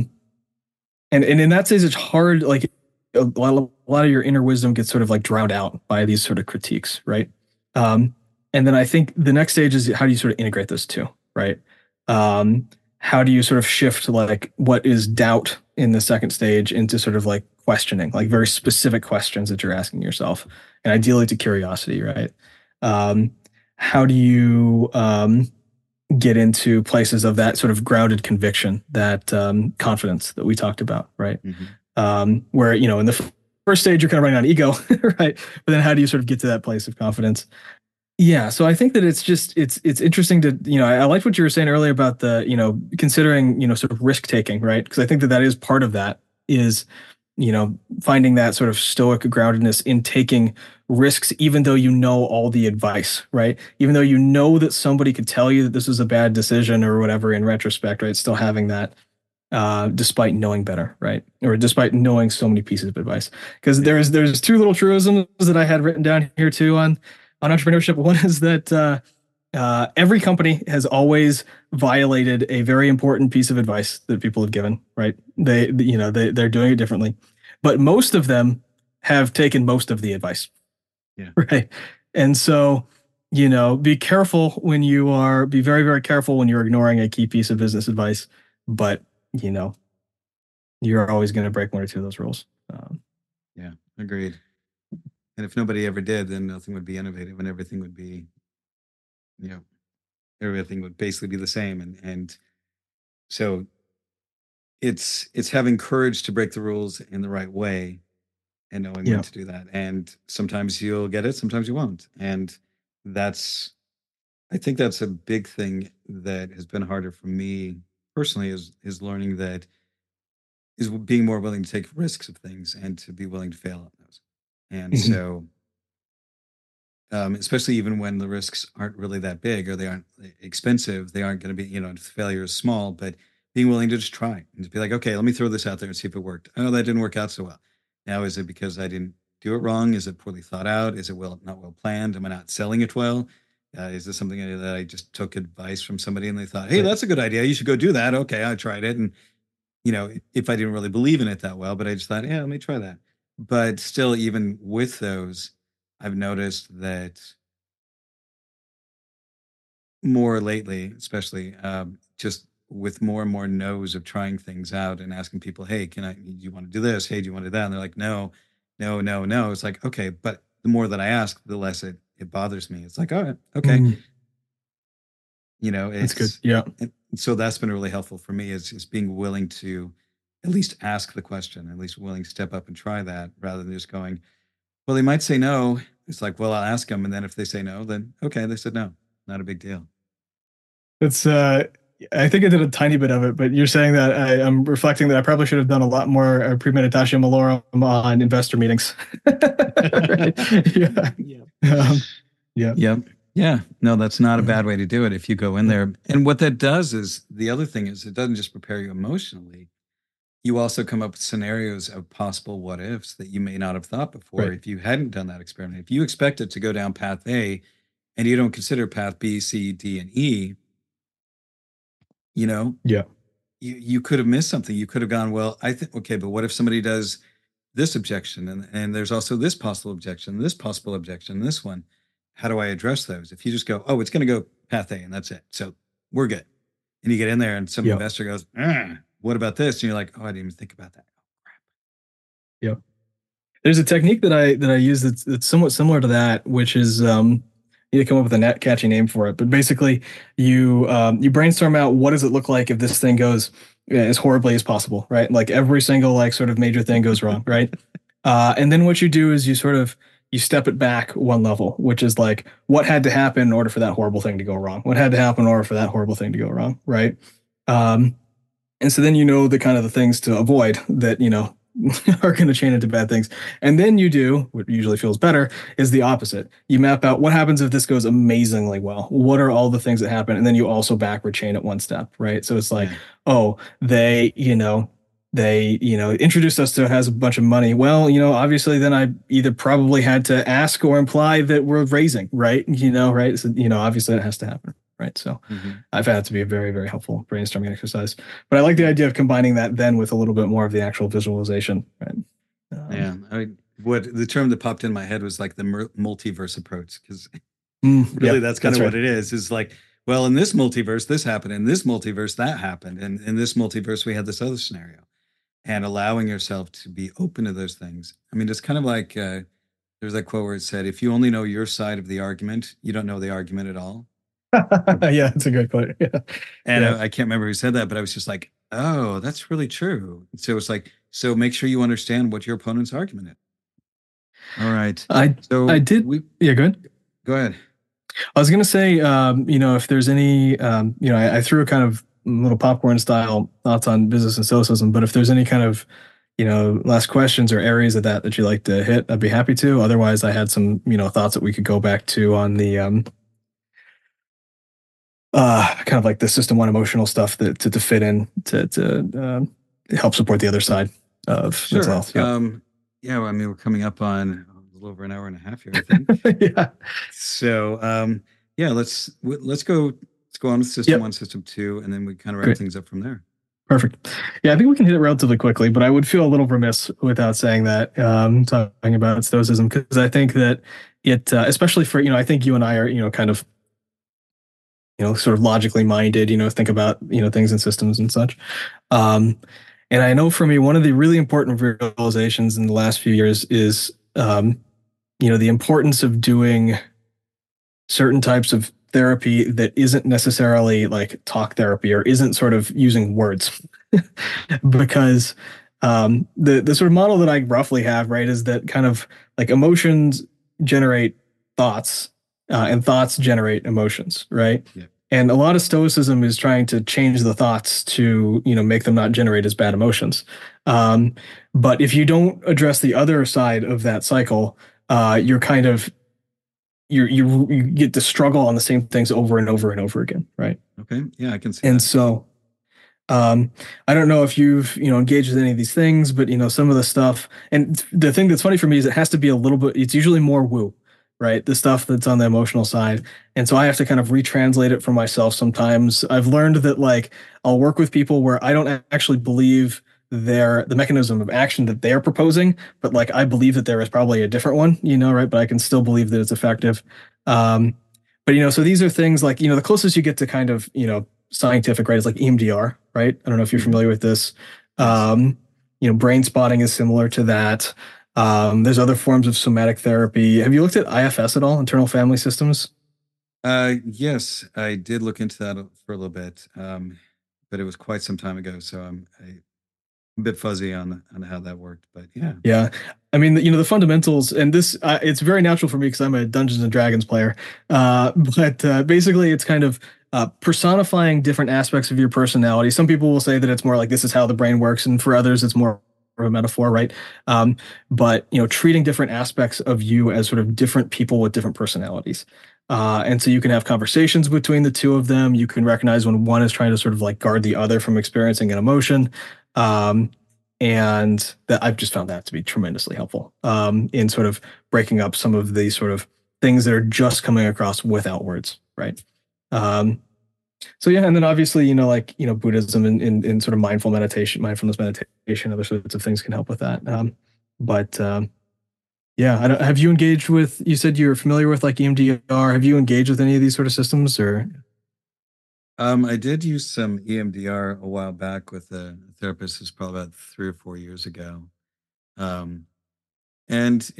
and in that stage it's hard, like a lot of your inner wisdom gets sort of like drowned out by these sort of critiques, right? Um, and then I think the next stage is how do you sort of integrate those two, right? Um, how do you sort of shift like what is doubt in the second stage into sort of like questioning, like very specific questions that you're asking yourself, and ideally to curiosity, right? Um, how do you get into places of that sort of grounded conviction, that confidence that we talked about, right? Where, in the first stage, you're kind of running on ego, right? But then how do you sort of get to that place of confidence? Yeah, so I think that it's interesting to, I liked what you were saying earlier about the, considering, sort of risk taking, right? Because I think that that is part of that is, finding that sort of stoic groundedness in taking risks, even though you know all the advice, right? Even though you know that somebody could tell you that this was a bad decision or whatever in retrospect, right? Still having that despite knowing better, right? Or despite knowing so many pieces of advice. Because there's two little truisms that I had written down here too on entrepreneurship. One is that every company has always violated a very important piece of advice that people have given, right? They're doing it differently, but most of them have taken most of the advice, Yeah. right? And so, be careful be very, very careful when you're ignoring a key piece of business advice, but you're always going to break one or two of those rules. Yeah, agreed. And if nobody ever did, then nothing would be innovative and everything would be, you know, everything would basically be the same. And so it's having courage to break the rules in the right way and knowing when Yeah. to do that. And sometimes you'll get it, sometimes you won't. And that's I think that's a big thing that has been harder for me personally is learning that is being more willing to take risks of things and to be willing to fail at those. And Mhm. so especially even when the risks aren't really that big or they aren't expensive, they aren't going to be, the failure is small, but being willing to just try and just be like, okay, let me throw this out there and see if it worked. Oh, that didn't work out so well. Now, is it because I didn't do it wrong? Is it poorly thought out? Is it not well planned? Am I not selling it well? Is this something that I just took advice from somebody and they thought, hey, Right. that's a good idea. You should go do that. Okay, I tried it. And, if I didn't really believe in it that well, but I just thought, yeah, let me try that. But still, even with those, I've noticed that more lately, especially just with more and more no's of trying things out and asking people, hey, do you want to do this? Hey, do you want to do that? And they're like, no, no, no, no. It's like, okay, but the more that I ask, the less it bothers me. It's like, all right, okay. Mm, that's good. It's Yeah. so that's been really helpful for me is being willing to at least ask the question, at least willing to step up and try that rather than just going, well, they might say no. It's like, well, I'll ask them. And then if they say no, then okay, they said no. Not a big deal. It's I think I did a tiny bit of it, but you're saying that I'm reflecting that I probably should have done a lot more premeditatio malorum on investor meetings. Right? Yeah. Yeah. Yeah. Yep. Yeah. No, that's not a bad way to do it if you go in there. And what that does is the other thing is it doesn't just prepare you emotionally. You also come up with scenarios of possible what ifs that you may not have thought before Right. if you hadn't done that experiment. If you expect it to go down path A and you don't consider path B, C, D, and E, you know, Yeah. you could have missed something. You could have gone, well, I think, okay, but what if somebody does this objection and there's also this possible objection, this one? How do I address those? If you just go, oh, it's going to go path A and that's it. So we're good. And you get in there and some Yeah. investor goes, what about this? And you're like, oh, I didn't even think about that. Yeah. There's a technique that I use that's somewhat similar to that, which is you need to come up with a net catchy name for it. But basically, you brainstorm out what does it look like if this thing goes as horribly as possible, right? Like every single like sort of major thing goes wrong, right? And then what you do is you step it back one level, which is like what had to happen in order for that horrible thing to go wrong? What had to happen in order for that horrible thing to go wrong, right? Um, And so then you know the kind of the things to avoid that, are going to chain into bad things. And then you do what usually feels better is the opposite. You map out what happens if this goes amazingly well. What are all the things that happen? And then you also backward chain it one step, right? So it's like, Yeah. oh, they introduced us to has a bunch of money. Well, obviously then I either probably had to ask or imply that we're raising, right? Right? So, obviously that has to happen, right? So Hmm. I've found it to be a very, very helpful brainstorming exercise. But I like the idea of combining that then with a little bit more of the actual visualization, right? Yeah. What the term that popped in my head was like the multiverse approach, because really Yeah, that's kind that's of right. what it is like, well, in this multiverse, this happened. In this multiverse, that happened. And in this multiverse, we had this other scenario. And allowing yourself to be open to those things. I mean, it's kind of like there's that quote where it said, if you only know your side of the argument, you don't know the argument at all. Yeah, it's a good point. Yeah, And yeah. I can't remember who said that, but I was just like, oh, that's really true. So it's like, so make sure you understand what your opponent's argument is. All right. I I So did. we Yeah, good. go ahead. I was gonna say, if there's any, I threw a kind of little popcorn style thoughts on business and stoicism, but if there's any kind of, last questions or areas of that you'd like to hit, I'd be happy to. Otherwise, I had some, thoughts that we could go back to on the, kind of like the system one emotional stuff that to fit in to help support the other side of mental Sure. health. Yep. Yeah, well, I mean, we're coming up on a little over an hour and a half here, I think. Yeah. So yeah, let's go on with system Yep. one, system two, and then we kind of wrap Great. things up from there. Perfect. Yeah, I think we can hit it relatively quickly, but I would feel a little remiss without saying that, talking about stoicism, because I think that it, especially for, I think you and I are, kind of, sort of logically minded, think about, things and systems and such. Um, and I know for me, one of the really important realizations in the last few years is, the importance of doing certain types of therapy that isn't necessarily like talk therapy or isn't sort of using words. Because the sort of model that I roughly have, right, is that kind of like emotions generate thoughts, and thoughts generate emotions, right? Yeah. And a lot of stoicism is trying to change the thoughts to, make them not generate as bad emotions. Um, but if you don't address the other side of that cycle, you're kind of you get to struggle on the same things over and over and over again, right? Okay. Yeah, I can see And that. so I don't know if you've, engaged with any of these things, but some of the stuff, and the thing that's funny for me is it has to be a little bit, it's usually more woo, right? The stuff that's on the emotional side. And so I have to kind of retranslate it for myself sometimes. I've learned that like I'll work with people where I don't actually believe the mechanism of action that they're proposing, but like I believe that there is probably a different one, right? But I can still believe that it's effective. Um, but so these are things like, the closest you get to kind of, scientific, right? It's like EMDR, right? I don't know if you're Mhm. familiar with this. Yes. Um, brain spotting is similar to that. There's other forms of somatic therapy. Have you looked at IFS at all, internal family systems? Yes, I did look into that for a little bit, but it was quite some time ago, so I'm a bit fuzzy on how that worked. But yeah. Yeah. I mean, the fundamentals, and this, it's very natural for me because I'm a Dungeons and Dragons player. But basically, it's kind of personifying different aspects of your personality. Some people will say that it's more like this is how the brain works, and for others, it's more of a metaphor, right? Um, but treating different aspects of you as sort of different people with different personalities. And so you can have conversations between the two of them. You can recognize when one is trying to sort of like guard the other from experiencing an emotion. Um, and that I've just found that to be tremendously helpful, in sort of breaking up some of the sort of things that are just coming across without words, right? Um, so yeah, and then obviously, like Buddhism and sort of mindfulness meditation, other sorts of things can help with that. But yeah, have you engaged with? You said you're familiar with like EMDR. Have you engaged with any of these sort of systems, or? I did use some EMDR a while back with a therapist. It's probably about 3 or 4 years ago. Um, and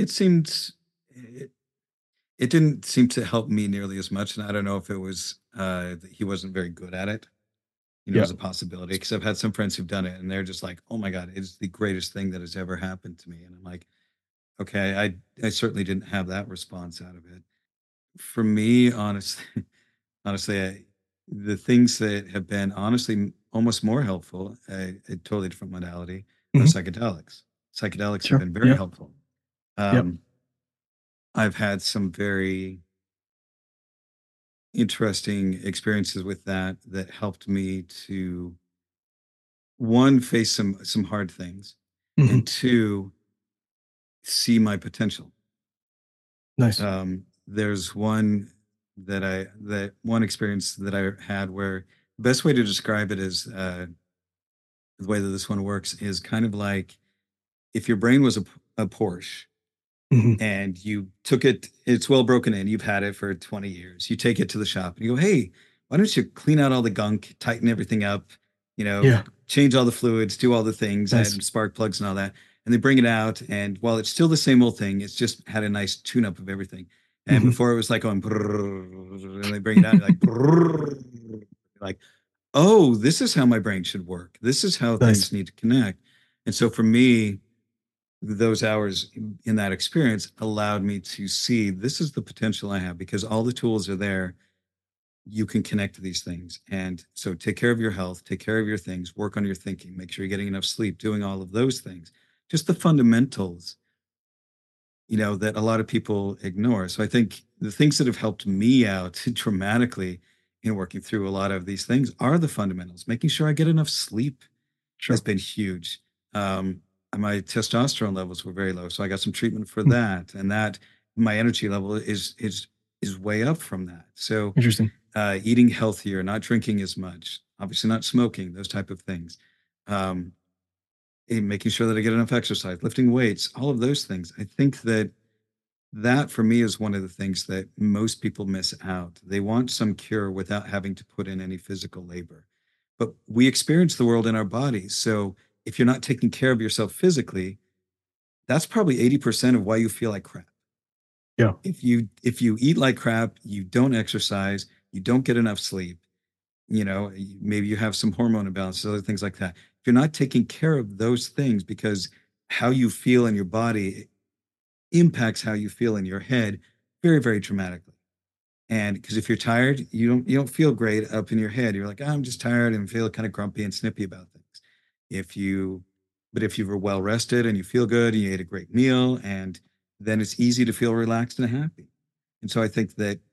it didn't seem to help me nearly as much. And I don't know if it was that he wasn't very good at it, Yeah. as a possibility. Because I've had some friends who've done it and they're just like, oh my God, it's the greatest thing that has ever happened to me. And I'm like, okay, I certainly didn't have that response out of it. For me, honestly, honestly, the things that have been honestly almost more helpful, a totally different modality, are Hmm. psychedelics. Psychedelics have Sure. been very Yeah. helpful. Yep. Um, I've had some very interesting experiences with that that helped me to, one, face some hard things, Hmm. and two, see my potential. Nice. There's that one experience that I had where the best way to describe it is, the way that this one works is kind of like if your brain was a Porsche Hmm. and you took it, it's well broken in, you've had it for 20 years. You take it to the shop and you go, hey, why don't you clean out all the gunk, tighten everything up, Yeah. change all the fluids, do all the things, Nice. add spark plugs and all that. And they bring it out. And while it's still the same old thing, it's just had a nice tune up of everything. And Hmm. before it was like going, and they bring it out, and you're like, oh, this is how my brain should work. This is how Nice. things need to connect. And so for me, those hours in that experience allowed me to see this is the potential I have because all the tools are there. You can connect to these things. And so take care of your health, take care of your things, work on your thinking, make sure you're getting enough sleep, doing all of those things. Just the fundamentals, that a lot of people ignore. So I think the things that have helped me out dramatically in working through a lot of these things are the fundamentals, making sure I get enough sleep has Sure. been huge. Um, my testosterone levels were very low, so I got some treatment for Hmm. that, and that my energy level is way up from that. So, Interesting. eating healthier, not drinking as much, obviously not smoking, those type of things. Um, and making sure that I get enough exercise, lifting weights, all of those things. I think that for me is one of the things that most people miss out. They want some cure without having to put in any physical labor. But we experience the world in our bodies. So if you're not taking care of yourself physically, that's probably 80% of why you feel like crap. Yeah. If you eat like crap, you don't exercise, you don't get enough sleep, maybe you have some hormone imbalances, other things like that. If you're not taking care of those things because how you feel in your body impacts how you feel in your head very, very dramatically. And because if you're tired, you don't feel great up in your head. You're like, "Oh, I'm just tired and feel kind of grumpy and snippy about things. If you, but if you were well rested and you feel good and you ate a great meal, and then it's easy to feel relaxed and happy. And so I think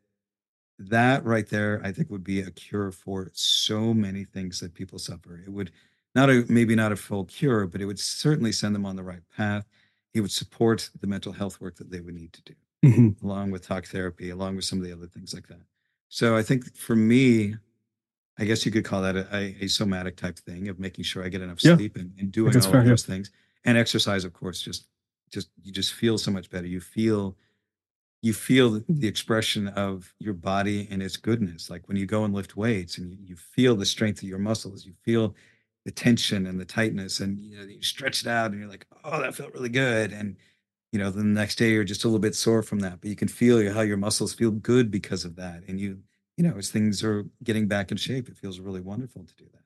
that right there, I think would be a cure for so many things that people suffer. It would maybe not a full cure, but it would certainly send them on the right path. It would support the mental health work that they would need to do Hmm. along with talk therapy, along with some of the other things like that. So I think for me, I guess you could call that a somatic type thing of making sure I get enough Yeah. I sleep and think doing that's all of fair. Yeah. those things. And exercise, of course, just you just feel so much better. You feel the expression of your body and its goodness. Like when you go and lift weights and you feel the strength of your muscles, you feel the tension and the tightness, and you stretch it out and you're like, oh, that felt really good. And then the next day you're just a little bit sore from that, but you can feel how your muscles feel good because of that. And as things are getting back in shape, it feels really wonderful to do that.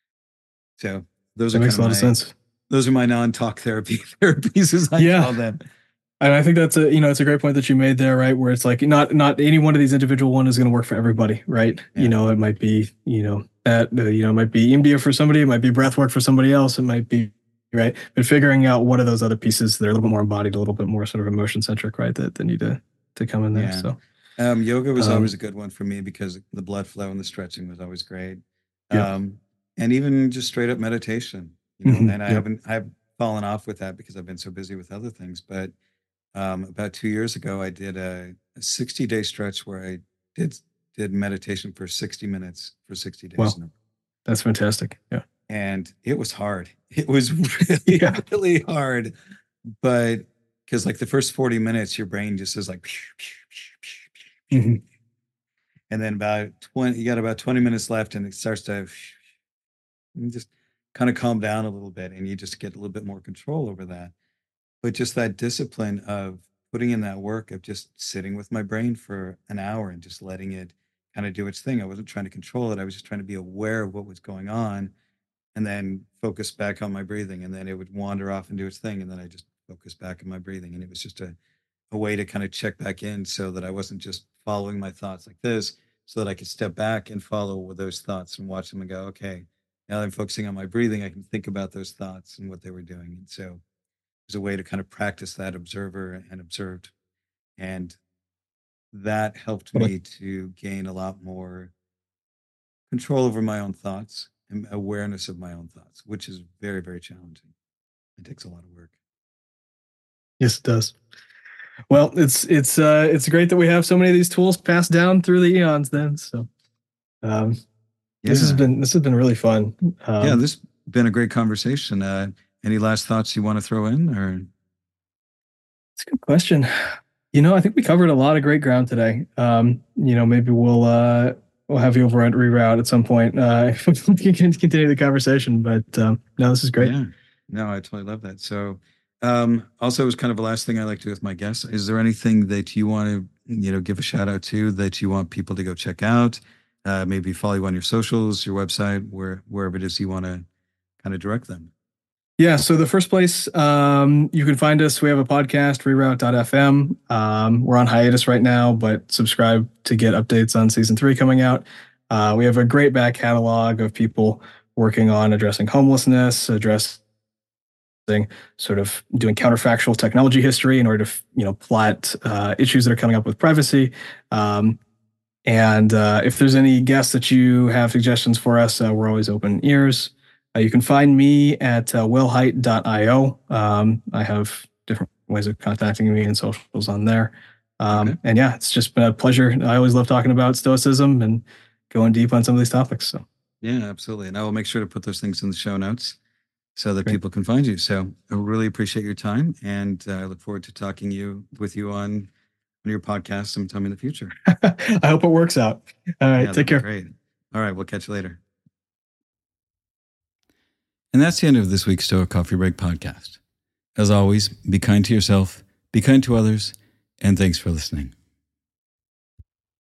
So those That are kind makes of a lot of my sense. those are my non-talk therapy therapies, as I Yeah. call them. And I think that's it's a great point that you made there, right? Where it's like not any one of these individual one is going to work for everybody, right? Yeah. It might be, it might be EMDR for somebody, it might be breath work for somebody else, it might be, right? But figuring out what are those other pieces that are a little bit more embodied, a little bit more sort of emotion centric, right? That need to come in there. Yeah. So, Yoga was always um, a good one for me because the blood flow and the stretching was always great. yep. And even just straight up meditation, Hmm. and Yep. I've fallen off with that because I've been so busy with other things. But about 2 years ago, I did a 60-day stretch where I did meditation for 60 minutes for 60 days Well, in a row. that's fantastic. Yeah. And it was hard. It was really, Yeah. really hard. But because like the first 40 minutes, your brain just is like, "Pew, pew, pew, pew, pew, pew." Hmm. And then you got about 20 minutes left and it starts to you just kind of calm down a little bit and you just get a little bit more control over that. But just that discipline of putting in that work of just sitting with my brain for an hour and just letting it kind of do its thing. I wasn't trying to control it. I was just trying to be aware of what was going on and then focus back on my breathing. And then it would wander off and do its thing. And then I just focus back on my breathing. And it was just a way to kind of check back in so that I wasn't just following my thoughts like this. so that I could step back and follow those thoughts and watch them and go, okay, now that I'm focusing on my breathing, I can think about those thoughts and what they were doing. And so there's a way to kind of practice that observer and observed. And that helped me to gain a lot more control over my own thoughts and awareness of my own thoughts, which is very, very challenging. It takes a lot of work. Yes, it does. Well, it's great that we have so many of these tools passed down through the eons. Then, so this has been really fun. Yeah, this has been a great conversation. Any last thoughts you want to throw in, or? It's a good question. I think we covered a lot of great ground today. Maybe we'll have you over at Reroute at some point. We can continue the conversation, but no, this is great. Yeah, no, I totally love that. So, also, as kind of the last thing I like to do with my guests, is there anything that you want to, give a shout out to that you want people to go check out? Maybe follow you on your socials, your website, wherever it is you want to kind of direct them. Yeah, so the first place you can find us, we have a podcast, reroute.fm. We're on hiatus right now, but subscribe to get updates on season 3 coming out. We have a great back catalog of people working on addressing homelessness, addressing sort of doing counterfactual technology history in order to plot issues that are coming up with privacy. And if there's any guests that you have suggestions for us, we're always open ears. You can find me at willhite.io. I have different ways of contacting me and socials on there. Okay. And yeah, it's just been a pleasure. I always love talking about Stoicism and going deep on some of these topics. So yeah, absolutely. And I will make sure to put those things in the show notes so that people can find you. So I really appreciate your time, and I look forward to talking with you on your podcast sometime in the future. I hope it works out. All right, take care. Great. All right, we'll catch you later. And that's the end of this week's Stoic Coffee Break podcast. As always, be kind to yourself, be kind to others, and thanks for listening.